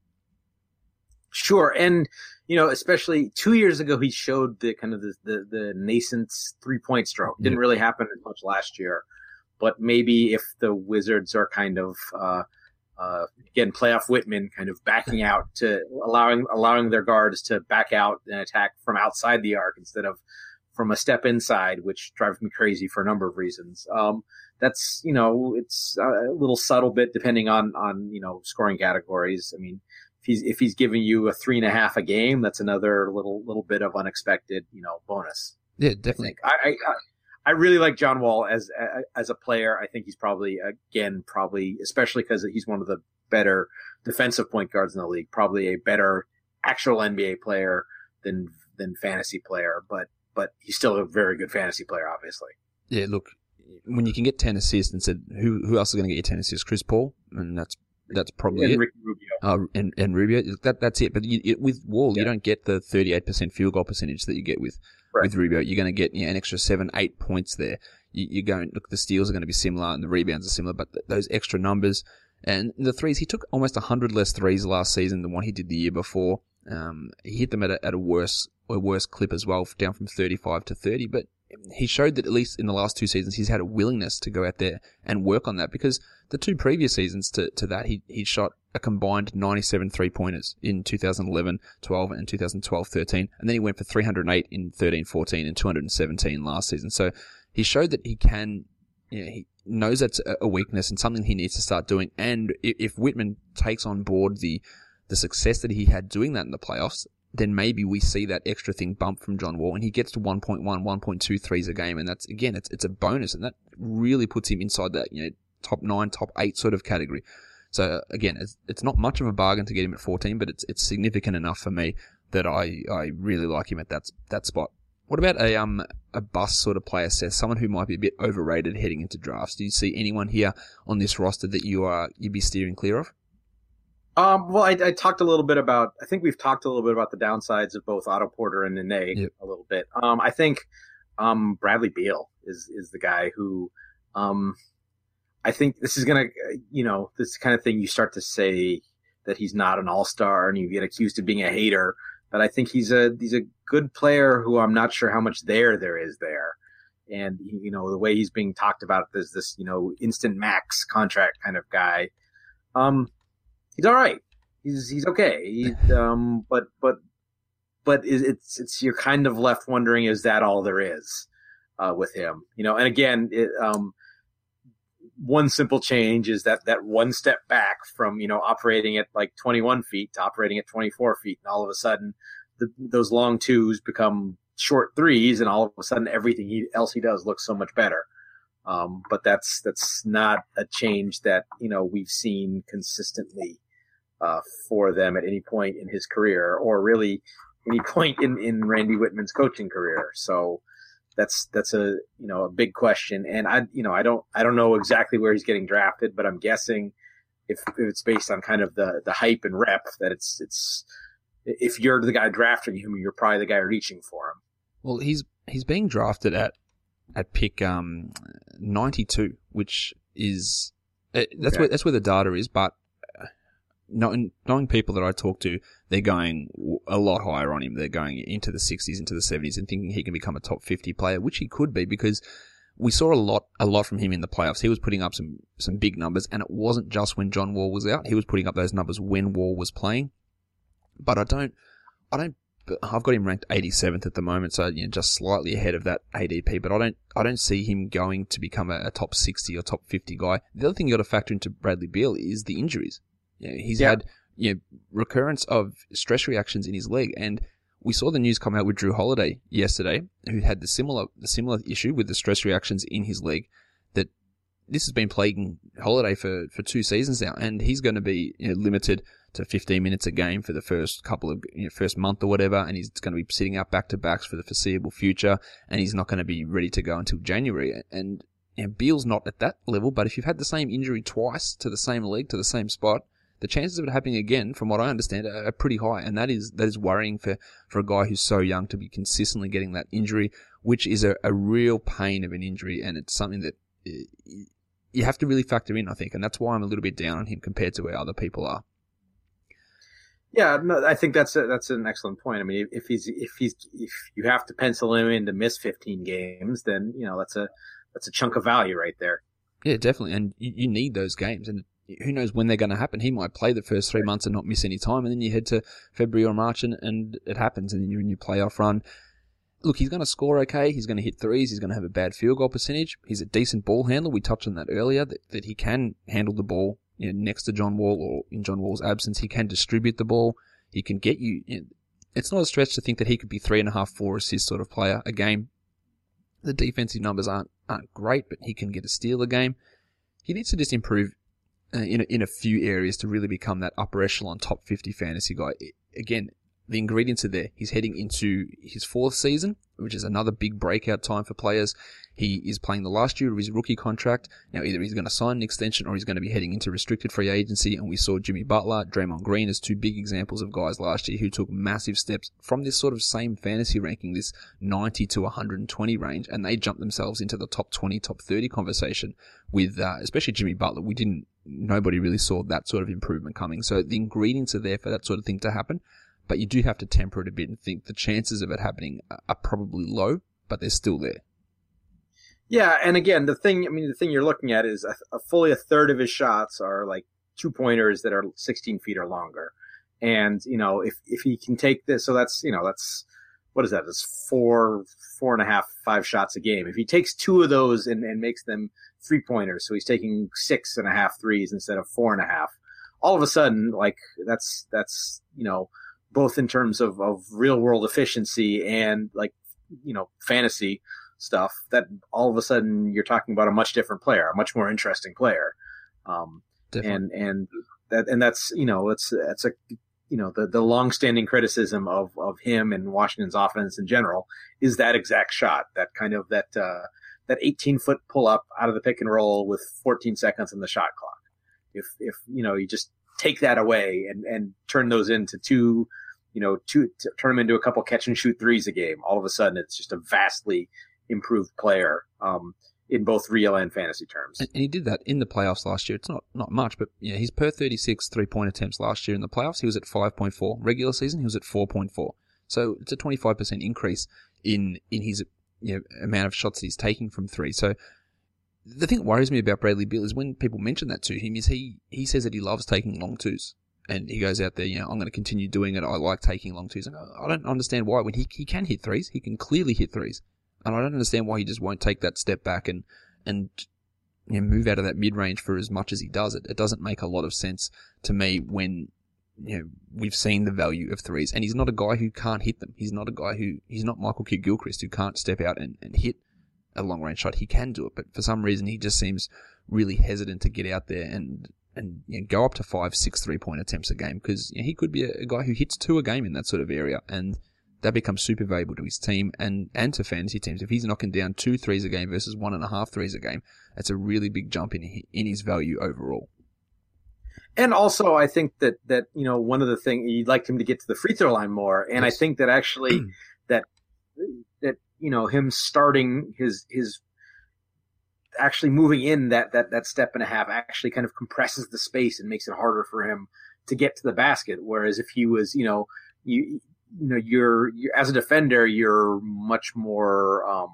Sure, and you know, especially two years ago, he showed the kind of the the, the nascent three point stroke. Didn't yep. really happen as much last year, but maybe if the Wizards are kind of uh, uh, again playoff Whitman, kind of backing out to allowing allowing their guards to back out and attack from outside the arc instead of from a step inside, which drives me crazy for a number of reasons. Um, that's, you know, it's a little subtle bit depending on, on, you know, scoring categories. I mean, if he's, if he's giving you a three and a half a game, that's another little, little bit of unexpected, you know, bonus. Yeah, definitely. I, I, I, I really like John Wall as, as a player. I think he's probably, again, probably, especially because he's one of the better defensive point guards in the league, probably a better actual N B A player than, than fantasy player, but, but he's still a very good fantasy player, obviously. Yeah, look, when you can get ten assists and said, who who else is going to get you ten assists? Chris Paul, and that's that's probably and it. Ricky Rubio. Uh, and and Rubio, that that's it. But you, it, with Wall, yeah. you don't get the thirty-eight percent field goal percentage that you get with right. with Rubio. You're going to get you know, an extra seven, eight points there. You, you're going look, the steals are going to be similar and the rebounds are similar, but th- those extra numbers and the threes, he took almost a hundred less threes last season than what he did the year before. Um, he hit them at a, at a worse a worse clip as well, down from thirty-five to thirty, but he showed that at least in the last two seasons he's had a willingness to go out there and work on that because the two previous seasons to, to that he he shot a combined ninety-seven three-pointers in two thousand eleven twelve and two thousand twelve thirteen, and then he went for three hundred eight in thirteen fourteen and two hundred seventeen last season. So he showed that he can, you know, he knows that's a weakness and something he needs to start doing. And if Whitman takes on board the the success that he had doing that in the playoffs, then maybe we see that extra thing bump from John Wall and he gets to one point one, one point two threes a game. And that's, again, it's, it's a bonus and that really puts him inside that, you know, top nine, top eight sort of category. So again, it's, it's not much of a bargain to get him at fourteen, but it's, it's significant enough for me. that I, I really like him at that that spot. What about a um a bust sort of player, Seth? Someone who might be a bit overrated heading into drafts. Do you see anyone here on this roster that you are you'd be steering clear of? Um, well, I, I talked a little bit about. I think we've talked a little bit about the downsides of both Otto Porter and Nene yep. a little bit. Um, I think um Bradley Beal is is the guy who, um, I think this is gonna, you know, this kind of thing you start to say that he's not an all-star and you get accused of being a hater. But I think he's a he's a good player who I'm not sure how much there there is there, and you know the way he's being talked about as this you know instant max contract kind of guy. Um, he's all right. He's he's okay. He, um, but but but it's it's you're kind of left wondering, is that all there is uh, with him? You know, and again, it, um, one simple change is that that one step back from, you know, operating at like twenty-one feet to operating at twenty-four feet. And all of a sudden the, those long twos become short threes, and all of a sudden everything he, else he does looks so much better. Um, but that's, that's not a change that, you know, we've seen consistently, uh, for them at any point in his career, or really any point in, in Randy Whitman's coaching career. So, That's that's a you know a big question, and I you know I don't I don't know exactly where he's getting drafted, but I'm guessing if, if it's based on kind of the, the hype and rep that it's it's if you're the guy drafting him, you're probably the guy reaching for him. Well, he's he's being drafted at at pick um ninety-two, which is that's okay. where that's where the data is, but. Knowing, knowing people that I talk to, they're going a lot higher on him. They're going into the sixties, into the seventies, and thinking he can become a top fifty player, which he could be, because we saw a lot, a lot from him in the playoffs. He was putting up some, some big numbers, and it wasn't just when John Wall was out. He was putting up those numbers when Wall was playing. But I don't, I don't, I've got him ranked eighty-seventh at the moment, so you know, just slightly ahead of that A D P. But I don't, I don't see him going to become a, a top sixty or top fifty guy. The other thing you got to factor into Bradley Beal is the injuries. You know, he's yeah. had you know, recurrence of stress reactions in his leg, and we saw the news come out with Drew Holiday yesterday, who had the similar the similar issue with the stress reactions in his leg. That this has been plaguing Holiday for, for two seasons now, and he's going to be you know, limited to fifteen minutes a game for the first couple of you know, first month or whatever, and he's going to be sitting out back to backs for the foreseeable future, and he's not going to be ready to go until January. And you know, Beal's not at that level, but if you've had the same injury twice to the same leg, to the same spot, the chances of it happening again, from what I understand, are pretty high, and that is that is worrying for, for a guy who's so young to be consistently getting that injury, which is a, a real pain of an injury, and it's something that you have to really factor in, I think, and that's why I'm a little bit down on him compared to where other people are. Yeah, no, I think that's a, that's an excellent point. I mean, if he's if he's if you have to pencil him in to miss fifteen games, then you know that's a that's a chunk of value right there. Yeah, definitely, and you, you need those games, and who knows when they're going to happen. He might play the first three months and not miss any time, and then you head to February or March and, and it happens, and then you're in your playoff run. Look, he's going to score okay. He's going to hit threes. He's going to have a bad field goal percentage. He's a decent ball handler. We touched on that earlier, that, that he can handle the ball you know, next to John Wall, or in John Wall's absence. He can distribute the ball. He can get you, you know, it's not a stretch to think that he could be three and a half, four assist sort of player a game. The defensive numbers aren't, aren't great, but he can get a steal a game. He needs to just improve Uh, in a, in a few areas to really become that upper echelon top fifty fantasy guy. Again, the ingredients are there. He's heading into his fourth season, which is another big breakout time for players. He is playing the last year of his rookie contract. Now, either he's going to sign an extension or he's going to be heading into restricted free agency. And we saw Jimmy Butler, Draymond Green as two big examples of guys last year who took massive steps from this sort of same fantasy ranking, this ninety to one hundred twenty range, and they jumped themselves into the top twenty, top thirty conversation with, uh, especially Jimmy Butler. We didn't, nobody really saw that sort of improvement coming. So the ingredients are there for that sort of thing to happen. But you do have to temper it a bit and think the chances of it happening are probably low, but they're still there. Yeah, and again, the thing, I mean, the thing you're looking at is a, a fully a third of his shots are like two pointers that are sixteen feet or longer. And, you know, if, if he can take this, so that's, you know, that's, what is that? That's four, four and a half, five shots a game. If he takes two of those and, and makes them three pointers, so he's taking six and a half threes instead of four and a half, all of a sudden, like, that's, that's, you know, both in terms of, of real world efficiency and like, you know, fantasy stuff, that all of a sudden you're talking about a much different player, a much more interesting player. Um, and, and that, and that's, you know, it's, it's a, you know, the, the longstanding criticism of, of him and Washington's offense in general is that exact shot, that kind of that, uh, that eighteen foot pull up out of the pick and roll with fourteen seconds on the shot clock. If, if, you know, you just take that away and, and turn those into two, you know, two, t- turn them into a couple catch and shoot threes a game, all of a sudden it's just a vastly improved player, um, in both real and fantasy terms. And, and he did that in the playoffs last year. It's not, not much, but yeah, he's per thirty-six three-point attempts last year in the playoffs. He was at five point four. Regular season, he was at four point four. So it's a twenty-five percent increase in, in his, you know, amount of shots that he's taking from three. So the thing that worries me about Bradley Beal is when people mention that to him is he, he says that he loves taking long twos. And he goes out there, you know, I'm going to continue doing it. I like taking long twos. And I don't understand why. When he, he can hit threes, he can clearly hit threes. And I don't understand why he just won't take that step back and, and, you know, move out of that mid-range for as much as he does. It, it doesn't make a lot of sense to me when, you know, we've seen the value of threes. And he's not a guy who can't hit them. He's not a guy who, he's not Michael Kidd-Gilchrist who can't step out and, and hit a long-range shot. He can do it, but for some reason he just seems really hesitant to get out there and, and you know, go up to five, six three-point attempts a game because you know, he could be a, a guy who hits two a game in that sort of area. And that becomes super valuable to his team and, and to fantasy teams. If he's knocking down two threes a game versus one and a half threes a game, that's a really big jump in in his value overall. And also, I think that, that, you know, one of the things, you'd like him to get to the free throw line more. And yes. I think that actually that, that, you know, him starting his, his, actually moving in that, that, that step and a half actually kind of compresses the space and makes it harder for him to get to the basket. Whereas if he was, you know, you, you know, you're, you're as a defender, you're much more um,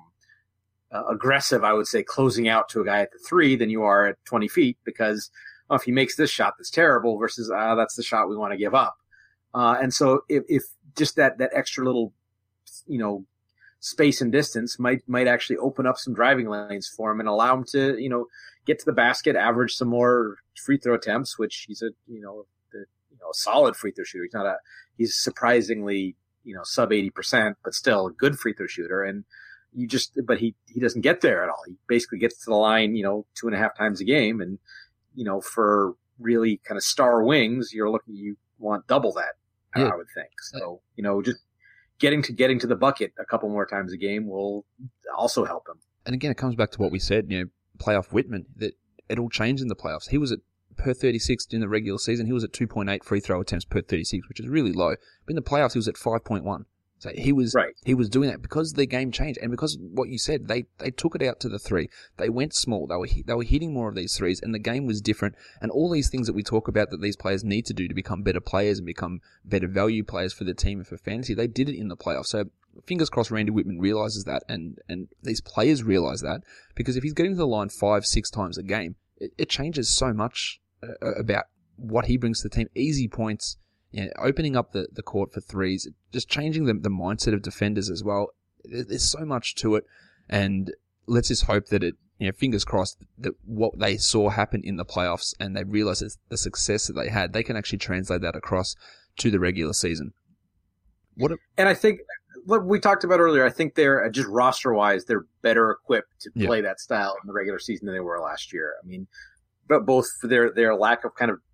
uh, aggressive, I would say, closing out to a guy at the three than you are at twenty feet because oh, if he makes this shot that's terrible versus uh, that's the shot we want to give up. Uh, and so if, if just that, that extra little, you know, space and distance might might actually open up some driving lanes for him and allow him to, you know, get to the basket, average some more free throw attempts, which he's a, you know, the, you know, a solid free throw shooter. He's not a, he's surprisingly, you know, sub eighty percent, but still a good free throw shooter. And you just, but he, he doesn't get there at all. He basically gets to the line, you know, two and a half times a game. And, you know, for really kind of star wings, you're looking, you want double that, yeah. I would think. So, you know, just getting to getting to the bucket a couple more times a game will also help him. And again, it comes back to what we said, you know, playoff Whitman, that it all changed in the playoffs. He was at per thirty-six in the regular season. He was at two point eight free throw attempts per thirty-six, which is really low. But in the playoffs, he was at five point one. So he was right. he was doing that because the game changed and because what you said, they they took it out to the three. They went small. They were they were hitting more of these threes, and the game was different. And all these things that we talk about that these players need to do to become better players and become better value players for the team and for fantasy, they did it in the playoffs. So fingers crossed Randy Whitman realizes that, and and these players realize that, because if he's getting to the line five, six times a game, it, it changes so much uh, about what he brings to the team. Easy points. You know, opening up the, the court for threes, just changing the, the mindset of defenders as well. There's so much to it, and let's just hope that it, you know, fingers crossed that what they saw happen in the playoffs and they realize that the success that they had, they can actually translate that across to the regular season. What? A- and I think what we talked about earlier, I think they're just roster wise, they're better equipped to play yeah. that style in the regular season than they were last year. I mean, but both for their their lack of kind of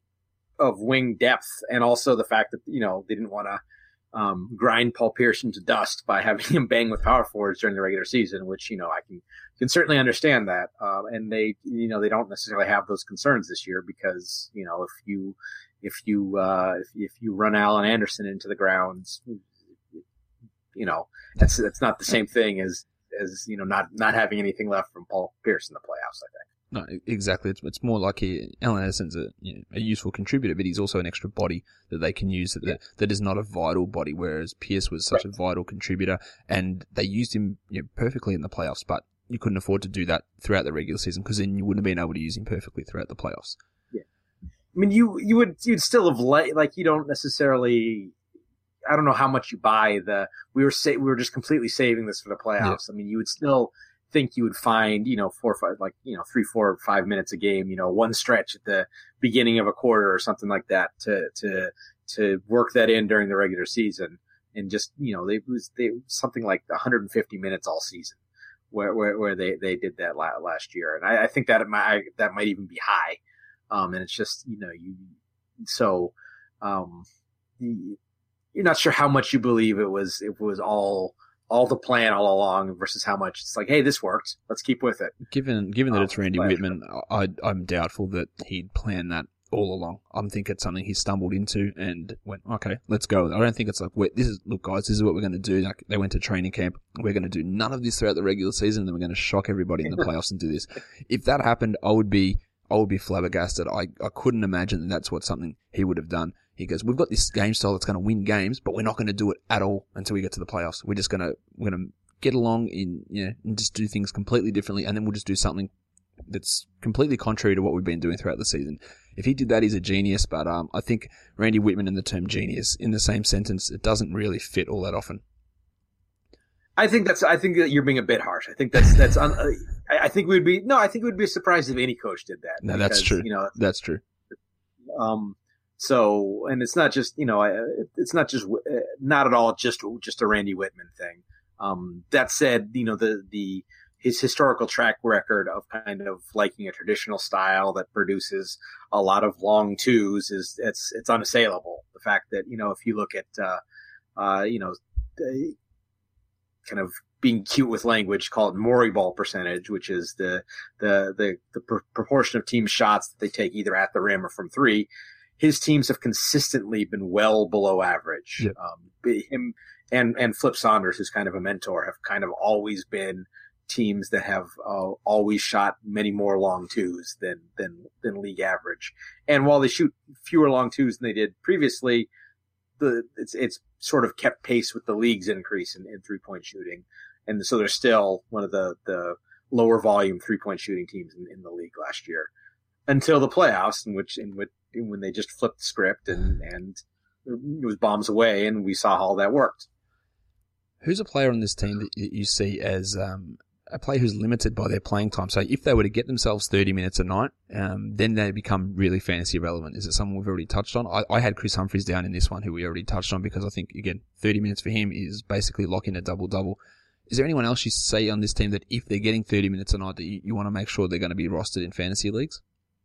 of wing depth and also the fact that, you know, they didn't want to um, grind Paul Pierce into dust by having him bang with power forwards during the regular season, which, you know, I can can certainly understand that. Um, and they, you know, they don't necessarily have those concerns this year because, you know, if you if you uh, if, if you run Allen Anderson into the ground, you know, that's that's not the same thing as as you know not not having anything left from Paul Pierce in the playoffs, I think. No, exactly. It's, it's more like he, Allen Anderson's a, you know, a useful contributor, but he's also an extra body that they can use that, yeah. that is not a vital body, whereas Pierce was such right. a vital contributor, and they used him, you know, perfectly in the playoffs, but you couldn't afford to do that throughout the regular season because then you wouldn't have been able to use him perfectly throughout the playoffs. Yeah. I mean, you, you would, you'd still have, le- like, you don't necessarily, I don't know how much you buy the, we were sa- we were just completely saving this for the playoffs. Yeah. I mean, you would still think you would find, you know, four or five, like, you know, three, four, five minutes a game, you know, one stretch at the beginning of a quarter or something like that to, to, to work that in during the regular season. And just, you know, they was, they, something like one hundred fifty minutes all season where, where, where they, they did that la- last year. And I, I think that it might, that might even be high. Um, and it's just, you know, you, so, um, you're not sure how much you believe it was it was all all the plan all along versus how much it's like, hey, this worked, let's keep with it. Given given that um, it's Randy Whitman, I, I'm doubtful that he'd planned that all along. I think it's something he stumbled into and went, okay, let's go. I don't think it's like, this is, look guys, this is what we're going to do. Like, they went to training camp. We're going to do none of this throughout the regular season, and then we're going to shock everybody in the playoffs and do this. If that happened, I would be, I would be flabbergasted. I, I couldn't imagine that that's what something he would have done. He goes, we've got this game style that's going to win games, but we're not going to do it at all until we get to the playoffs. We're just going to, we're going to get along in, you know, and just do things completely differently, and then we'll just do something that's completely contrary to what we've been doing throughout the season. If he did that, he's a genius, but um, I think Randy Whitman and the term genius in the same sentence, it doesn't really fit all that often. I think that's, I think that you're being a bit harsh. I think that's, that's, un, I think we'd be, no, I think we'd be surprised if any coach did that. No, because, that's true. You know, that's true. Um, so, and it's not just, you know, it's not just, not at all just, just a Randy Whitman thing. Um, that said, you know, the, the, his historical track record of kind of liking a traditional style that produces a lot of long twos is, it's, it's unassailable. The fact that, you know, if you look at, uh, uh, you know, kind of being cute with language, call it Morey ball percentage, which is the, the, the, the pr- proportion of team shots that they take either at the rim or from three. His teams have consistently been well below average. Yep. Um, him and, and Flip Saunders, who's kind of a mentor, have kind of always been teams that have uh, always shot many more long twos than, than, than league average. And while they shoot fewer long twos than they did previously, the, it's, it's sort of kept pace with the league's increase in, in three point shooting. And so they're still one of the, the lower volume three point shooting teams in, in the league last year until the playoffs, in which, in which, when they just flipped the script and, and it was bombs away, and we saw how that worked. Who's a player on this team that you see as um, a player who's limited by their playing time? So if they were to get themselves thirty minutes a night, um, then they become really fantasy relevant. Is it someone we've already touched on? I, I had Chris Humphries down in this one, who we already touched on, because I think, again, thirty minutes for him is basically locking a double-double. Is there anyone else you see on this team that if they're getting thirty minutes a night that you, you want to make sure they're going to be rostered in fantasy leagues?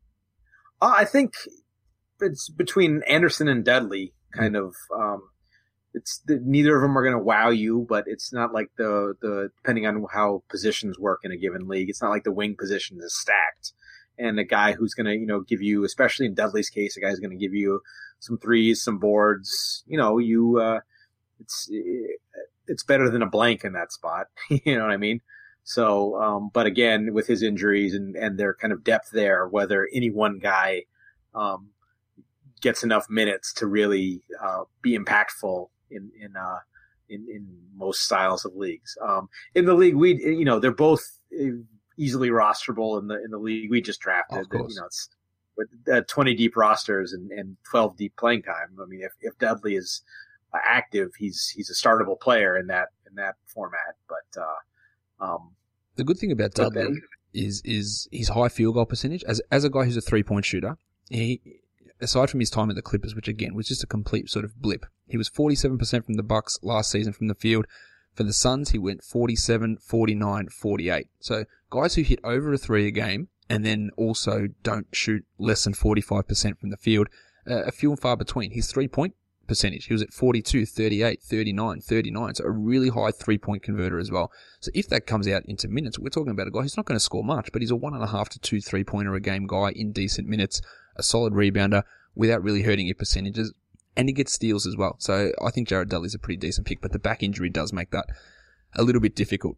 Uh, I think it's between Anderson and Dudley, kind of. Um, it's the, neither of them are going to wow you, but it's not like the the depending on how positions work in a given league, it's not like the wing position is stacked, and a guy who's going to you know give you, especially in Dudley's case, a guy's going to give you some threes, some boards. You know, you uh, it's it's better than a blank in that spot. You know what I mean? So, um, but again, with his injuries and and their kind of depth there, whether any one guy um, gets enough minutes to really uh, be impactful in in, uh, in in most styles of leagues. Um, in the league, we you know they're both easily rosterable in the in the league we just drafted. Of course. You know, it's with uh, twenty deep rosters and, and twelve deep playing time. I mean, if if Dudley is uh, active, he's he's a startable player in that in that format. But uh, um, the good thing about Dudley then, is is his high field goal percentage. As as a guy who's a three point shooter, he, aside from his time at the Clippers, which again was just a complete sort of blip, he was forty-seven percent from the Bucks last season from the field. For the Suns, he went forty-seven, forty-nine, forty-eight. So guys who hit over a three a game and then also don't shoot less than forty-five percent from the field, uh, a few and far between. His three-point percentage, he was at forty-two, thirty-eight, thirty-nine, thirty-nine. So a really high three-point converter as well. So if that comes out into minutes, we're talking about a guy who's not going to score much, but he's a one and a half to two three-pointer a game guy in decent minutes, a solid rebounder without really hurting your percentages. And he gets steals as well. So I think Jared Dudley's a pretty decent pick, but the back injury does make that a little bit difficult.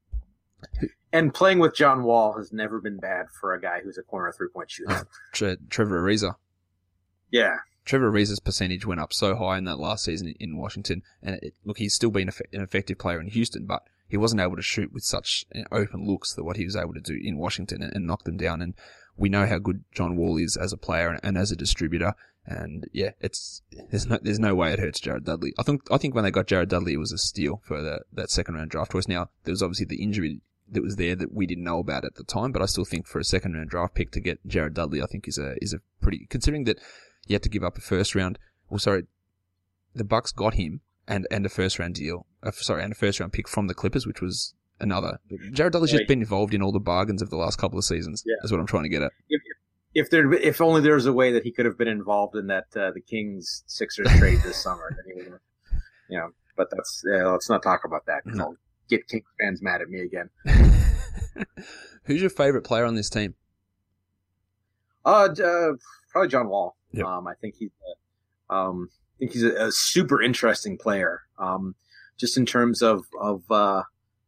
And playing with John Wall has never been bad for a guy who's a corner three-point shooter. Tre- Trevor Ariza. Yeah. Trevor Ariza's percentage went up so high in that last season in Washington. And it, look, he's still been an effective player in Houston, but he wasn't able to shoot with such open looks that what he was able to do in Washington and, and knock them down. And we know how good John Wall is as a player and, and as a distributor. And yeah, it's there's no there's no way it hurts Jared Dudley. I think I think when they got Jared Dudley, it was a steal for the, that second round draft choice. Now there was obviously the injury that was there that we didn't know about at the time, but I still think for a second round draft pick to get Jared Dudley, I think is a is a pretty, considering that you had to give up a first round. Well, sorry, the Bucks got him and and a first round deal. Uh, sorry, and a first round pick from the Clippers, which was another. Jared Dudley's yeah, just been involved in all the bargains of the last couple of seasons. Yeah. Is what I'm trying to get at. If, if there, if only there was a way that he could have been involved in that uh, the Kings Sixers trade this summer, then he would, you know. But that's uh, let's not talk about that. No. I'll get Kings fans mad at me again. Who's your favorite player on this team? Uh, uh probably John Wall. Yep. Um, I think he's, a, um, I think he's a, a super interesting player. Um, just in terms of of uh,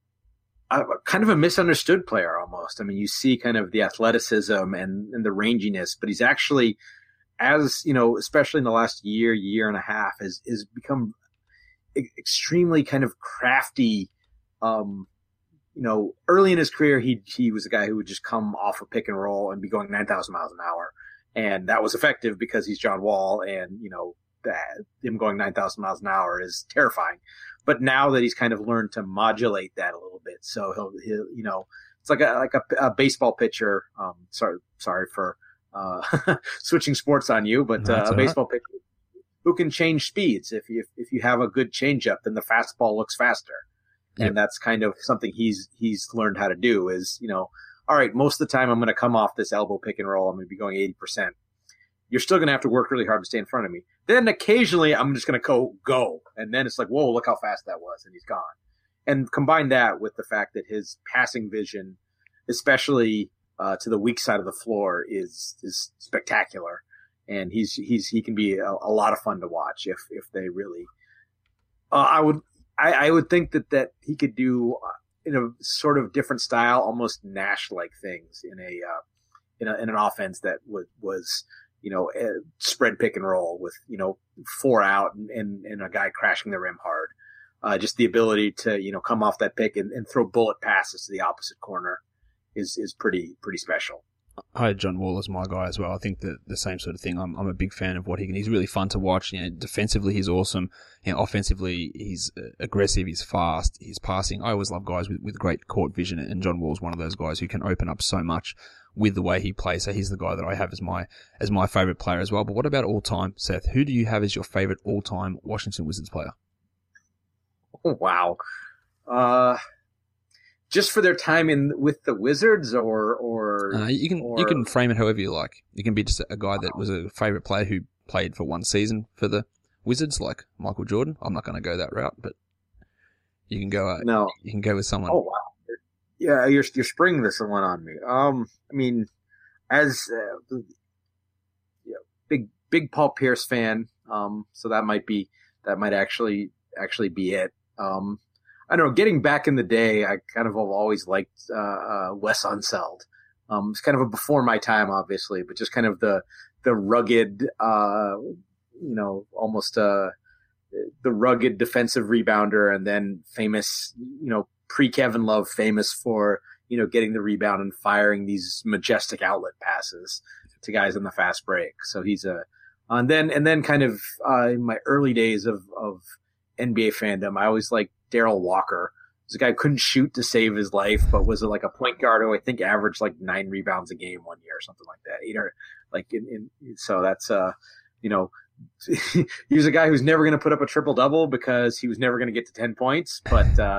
a, kind of a misunderstood player almost. I mean, you see kind of the athleticism and, and the ranginess, but he's actually, as you know, especially in the last year, year and a half, has has become extremely kind of crafty. Um, you know, early in his career, he he was a guy who would just come off a pick and roll and be going nine thousand miles an hour. And that was effective because he's John Wall, and, you know, that him going nine thousand miles an hour is terrifying. But now that he's kind of learned to modulate that a little bit, so he'll, he'll you know, it's like a, like a, a baseball pitcher. Um, sorry, sorry for, uh, switching sports on you, but, uh, a baseball pitcher who can change speeds. If you, if you have a good changeup, then the fastball looks faster. Yep. And that's kind of something he's, he's learned how to do is, you know, all right, most of the time I'm going to come off this elbow pick and roll. I'm going to be going eighty percent. You're still going to have to work really hard to stay in front of me. Then occasionally I'm just going to go, go. And then it's like, whoa, look how fast that was. And he's gone. And combine that with the fact that his passing vision, especially uh, to the weak side of the floor, is is spectacular. And he's he's he can be a, a lot of fun to watch if if they really. Uh, I would I, I would think that that he could do uh, in a sort of different style, almost Nash-like things in a uh, in a in an offense that was was you know a spread pick and roll with you know four out and and, and a guy crashing the rim hard. Uh, just the ability to you know come off that pick and, and throw bullet passes to the opposite corner is is pretty pretty special. I had John Wall as my guy as well. I think that the same sort of thing. I'm I'm a big fan of what he can. He's really fun to watch. You know, defensively he's awesome. You know, offensively he's aggressive. He's fast. He's passing. I always love guys with, with great court vision, and John Wall's one of those guys who can open up so much with the way he plays. So he's the guy that I have as my as my favorite player as well. But what about all time, Seth? Who do you have as your favorite all time Washington Wizards player? Oh, wow. Uh. Just for their time in with the Wizards, or or uh, you can or... you can frame it however you like. You can be just a guy that was a favorite player who played for one season for the Wizards, like Michael Jordan. I'm not going to go that route, but you can go. Uh, no, you can go with someone. Oh wow, yeah, you're you're springing this one on me. Um, I mean, as uh, you know, big big Paul Pierce fan. Um, so that might be that might actually actually be it. Um. I don't know, getting back in the day, I kind of have always liked uh, uh, Wes Unseld. Um, it's kind of a before my time, obviously, but just kind of the the rugged, uh, you know, almost uh, the rugged defensive rebounder, and then famous, you know, pre-Kevin Love, famous for, you know, getting the rebound and firing these majestic outlet passes to guys on the fast break. So he's a, and then and then kind of uh, in my early days of of N B A fandom, I always liked Darrell Walker. This guy who couldn't shoot to save his life, but was like a point guard who I think averaged like nine rebounds a game one year or something like that. Eight or like in, in so that's uh you know he was a guy who's never going to put up a triple double because he was never going to get to ten points. But uh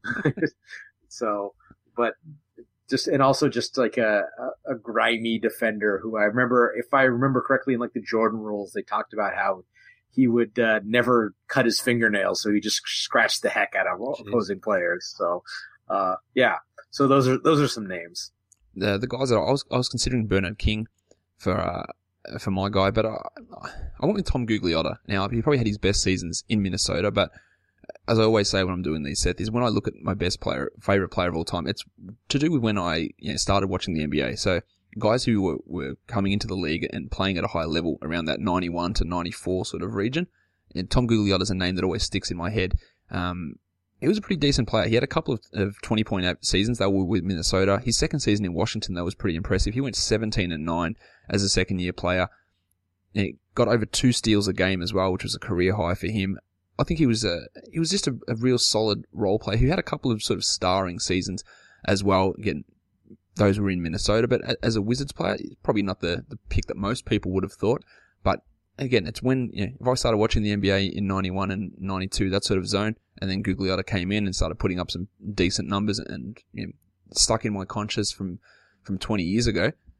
so but just and also just like a, a a grimy defender who I remember, if I remember correctly, in like the Jordan rules, they talked about how he would uh, never cut his fingernails, so he just scratched the heck out of Jeez. opposing players. So, uh, yeah. So those are those are some names. The the guys that I was I was considering Bernard King for uh, for my guy, but I I went with Tom Gugliotta. Now he probably had his best seasons in Minnesota, but as I always say when I'm doing these sets, is when I look at my best player, favorite player of all time, it's to do with when I you know, started watching the N B A. So guys who were, were coming into the league and playing at a high level around that ninety-one to ninety-four sort of region. And Tom Gugliotta is a name that always sticks in my head. Um, he was a pretty decent player. He had a couple of, of twenty-point seasons. They were with Minnesota. His second season in Washington, though, was pretty impressive. He went seventeen and nine as a second-year player. He got over two steals a game as well, which was a career high for him. I think he was a, he was just a, a real solid role player who had a couple of sort of starring seasons as well. Again, those were in Minnesota, but as a Wizards player, probably not the, the pick that most people would have thought. But again, it's when, you know, if I started watching the N B A in ninety-one and ninety-two, that sort of zone, and then Gugliotta came in and started putting up some decent numbers and, you know, stuck in my conscience from, from twenty years ago,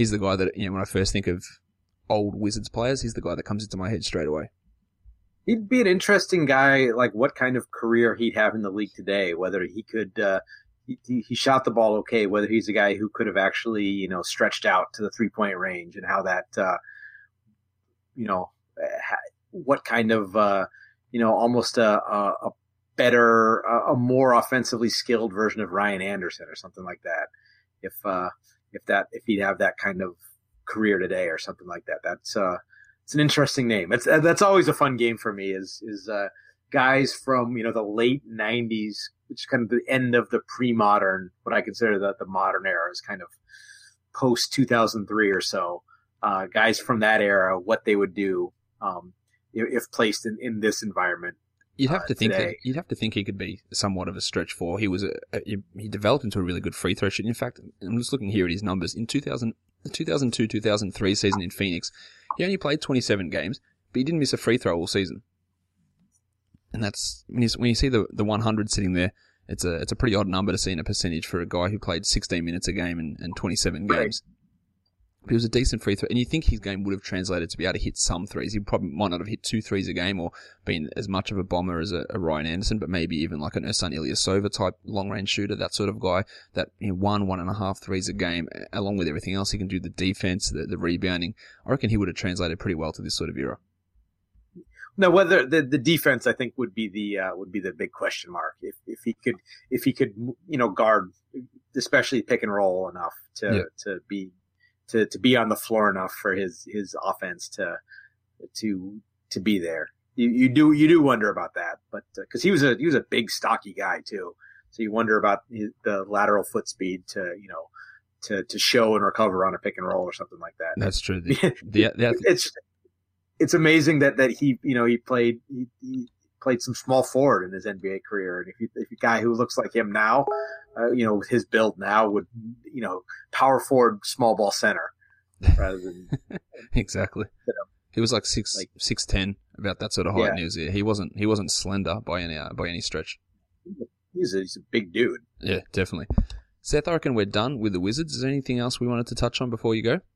he's the guy that, you know, when I first think of old Wizards players, he's the guy that comes into my head straight away. He'd be an interesting guy, like what kind of career he'd have in the league today, whether he could, uh, he, he shot the ball okay, whether he's a guy who could have actually, you know, stretched out to the three-point range, and how that, uh, you know, what kind of, uh, you know, almost a, a, a better, a, a more offensively skilled version of Ryan Anderson or something like that. If, uh, if that, if he'd have that kind of career today or something like that, that's, uh, it's an interesting name. It's, that's always a fun game for me is, is, uh, guys from, you know, the late nineties, which is kind of the end of the pre-modern, what I consider the, the modern era is kind of post two thousand three or so. Uh, guys from that era, what they would do, um, if, if placed in, in this environment. You'd have uh, to think today. that, you'd have to think he could be somewhat of a stretch four. He was a, a he developed into a really good free throw shooter. In fact, I'm just looking here at his numbers. In two thousand, the two thousand two two thousand three season in Phoenix, he only played twenty-seven games, but he didn't miss a free throw all season. And that's when you when you see the the one hundred sitting there, it's a it's a pretty odd number to see in a percentage for a guy who played sixteen minutes a game and, and twenty-seven Right. games. But he was a decent free throw, and you think his game would have translated to be able to hit some threes. He probably might not have hit two threes a game or been as much of a bomber as a, a Ryan Anderson, but maybe even like an Ersan Ilyasova type long-range shooter, that sort of guy that, you know, one, one and a half threes a game, along with everything else. He can do the defense, the, the rebounding. I reckon he would have translated pretty well to this sort of era. No, whether the, the defense, I think, would be the uh, would be the big question mark. If if he could if he could you know guard, especially pick and roll enough to Yeah. to be to, to be on the floor enough for his, his offense to to to be there. You you do you do wonder about that, but because uh, he was a he was a big stocky guy too, so you wonder about his, the lateral foot speed to you know to to show and recover on a pick and roll or something like that. That's true. The, the, the, it's it's amazing that, that he, you know, he played, he, he played some small forward in his N B A career. And if you, if a guy who looks like him now, uh, you know, with his build now would, you know, power forward, small ball center rather than. Exactly. You know, he was like six, like, six, ten, about that sort of height. Yeah. And he was, he wasn't, he wasn't slender by any, uh, by any stretch. He's a, he's a big dude. Yeah, definitely. Seth, I reckon we're done with the Wizards. Is there anything else we wanted to touch on before you go?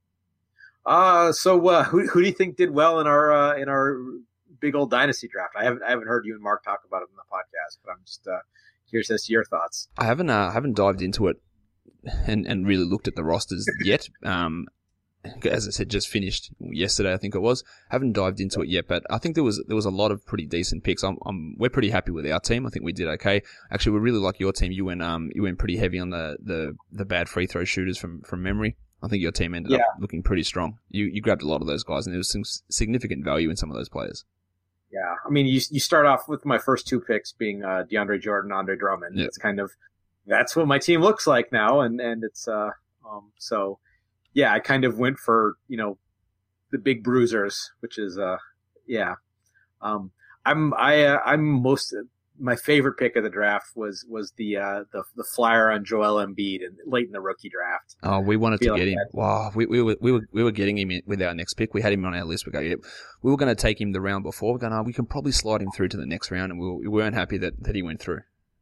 Uh, so, uh, who, who do you think did well in our, uh, in our big old dynasty draft? I haven't, I haven't heard you and Mark talk about it in the podcast, but I'm just, uh, curious as to your thoughts. I haven't, uh, haven't dived into it and, and really looked at the rosters yet. Um, as I said, just finished yesterday, I think it was. Haven't dived into it yet, but I think there was, there was a lot of pretty decent picks. I'm, I'm, we're pretty happy with our team. I think we did okay. Actually, we really like your team. You went, um, you went pretty heavy on the, the, the bad free throw shooters from, from memory. I think your team ended Yeah. up looking pretty strong. You you grabbed a lot of those guys, and there was some significant value in some of those players. Yeah, I mean, you you start off with my first two picks being uh, DeAndre Jordan, Andre Drummond. Yeah. It's kind of that's what my team looks like now, and and it's uh um so yeah, I kind of went for you know the big bruisers, which is uh yeah um I'm I uh, I'm most my favorite pick of the draft was was the uh the the flyer on Joel Embiid and late in the rookie draft. Oh, we wanted to Feel get like him. that. Wow, we we were we were we were getting him in with our next pick. We had him on our list. We go, yeah, we were going to take him the round before. We're going, oh, we can probably slide him through to the next round, and we, were, we weren't happy that, that he went through.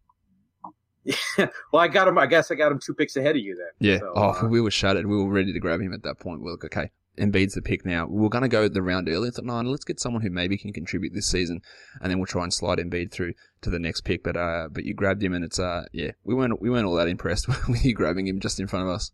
Yeah, well, I got him. I guess I got him two picks ahead of you then. Yeah. So, oh, uh, we were shattered. We were ready to grab him at that point. We we're like, okay, Embiid's the pick now. We were going to go the round early. I thought, no, let's get someone who maybe can contribute this season, and then we'll try and slide Embiid through to the next pick. But uh, but you grabbed him, and it's uh, yeah, we weren't we weren't all that impressed with you grabbing him just in front of us.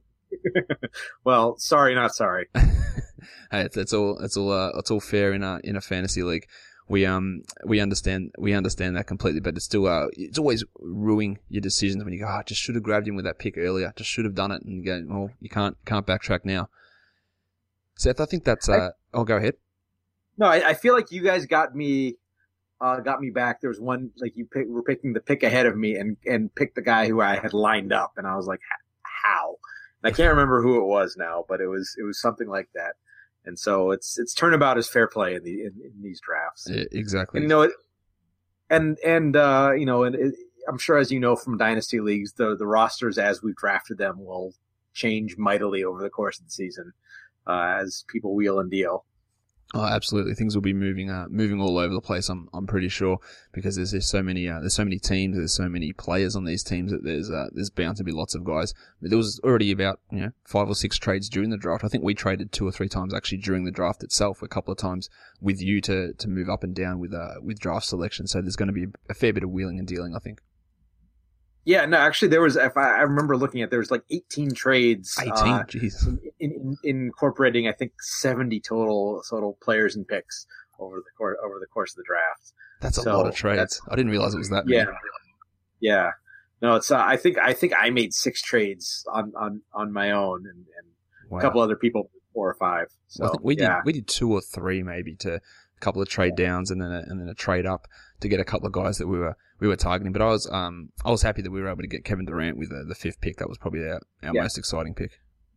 well, sorry, not sorry. Hey, it's, it's all it's all uh, it's all fair in a in a fantasy league. We um we understand we understand that completely, but it's still uh it's always ruining your decisions when you go, oh, I just should have grabbed him with that pick earlier. Just should have done it, and you go, well, you can't can't backtrack now. Seth, I think that's uh. I, oh, go ahead. No, I, I feel like you guys got me, uh, got me back. There was one like you pick, were picking the pick ahead of me and and picked the guy who I had lined up, and I was like, how? And I can't remember who it was now, but it was it was something like that. And so it's it's turnabout is fair play in the in, in these drafts. Yeah, exactly. And, you know, it, and and uh, you know, and it, I'm sure as you know from dynasty leagues, the the rosters as we've drafted them will change mightily over the course of the season uh, as people wheel and deal. Oh, absolutely. Things will be moving, uh, moving all over the place. I'm, I'm pretty sure, because there's, there's so many, uh, there's so many teams, there's so many players on these teams that there's, uh, there's bound to be lots of guys. There was already about, you know, five or six trades during the draft. I think we traded two or three times actually during the draft itself, a couple of times with you to, to move up and down with, uh, with draft selection. So there's going to be a fair bit of wheeling and dealing, I think. Yeah, no, actually, there was. If I, I remember looking at, there was like eighteen trades. Eighteen, uh, jeez. In, in, incorporating, I think, seventy total total players and picks over the course over the course of the draft. That's a so lot of trades. I didn't realize it was that many. Yeah, yeah. No, it's. Uh, I think I think I made six trades on on, on my own, and, and wow. a couple other people four or five. So well, I think we yeah. did we did two or three maybe, to a couple of trade downs and then a, and then a trade up to get a couple of guys that we were we were targeting. But I was um I was happy that we were able to get Kevin Durant with the, the fifth pick. That was probably our, our yeah. most exciting pick.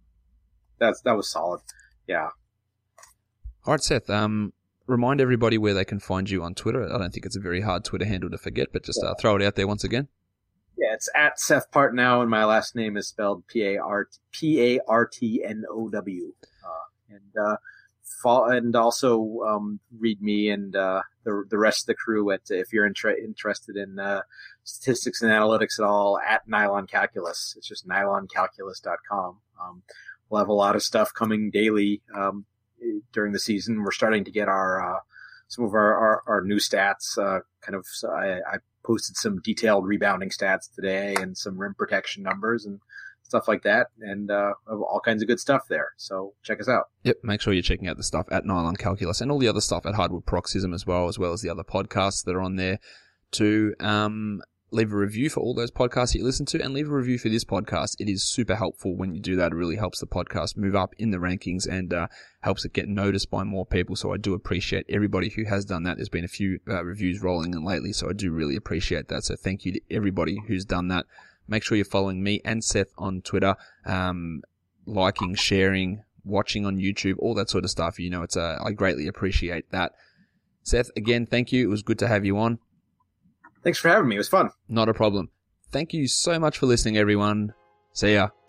That's that was solid. Yeah. All right, Seth. Um, remind everybody where they can find you on Twitter. I don't think it's a very hard Twitter handle to forget, but just uh, throw it out there once again. Yeah, it's at Seth Partnow, and my last name is spelled P A R P A R T N O W. Uh, and uh, fall, and also um, read me and uh, the the rest of the crew at if you're inter- interested in uh, statistics and analytics at all at Nylon Calculus. It's just nylon calculus dot com. Um, we'll have a lot of stuff coming daily um, during the season. We're starting to get our uh, some of our, our, our new stats. Uh, kind of, so I, I posted some detailed rebounding stats today and some rim protection numbers and stuff like that, and uh, all kinds of good stuff there. So check us out. Yep, make sure you're checking out the stuff at Nylon Calculus and all the other stuff at Hardwood Paroxysm as well, as well as the other podcasts that are on there too. Um, leave a review for all those podcasts that you listen to, and leave a review for this podcast. It is super helpful when you do that. It really helps the podcast move up in the rankings and uh, helps it get noticed by more people. So I do appreciate everybody who has done that. There's been a few uh, reviews rolling in lately, so I do really appreciate that. So thank you to everybody who's done that. Make sure you're following me and Seth on Twitter, um, liking, sharing, watching on YouTube, all that sort of stuff. You know, it's uh, I greatly appreciate that. Seth, again, thank you. It was good to have you on. Thanks for having me. It was fun. Not a problem. Thank you so much for listening, everyone. See ya.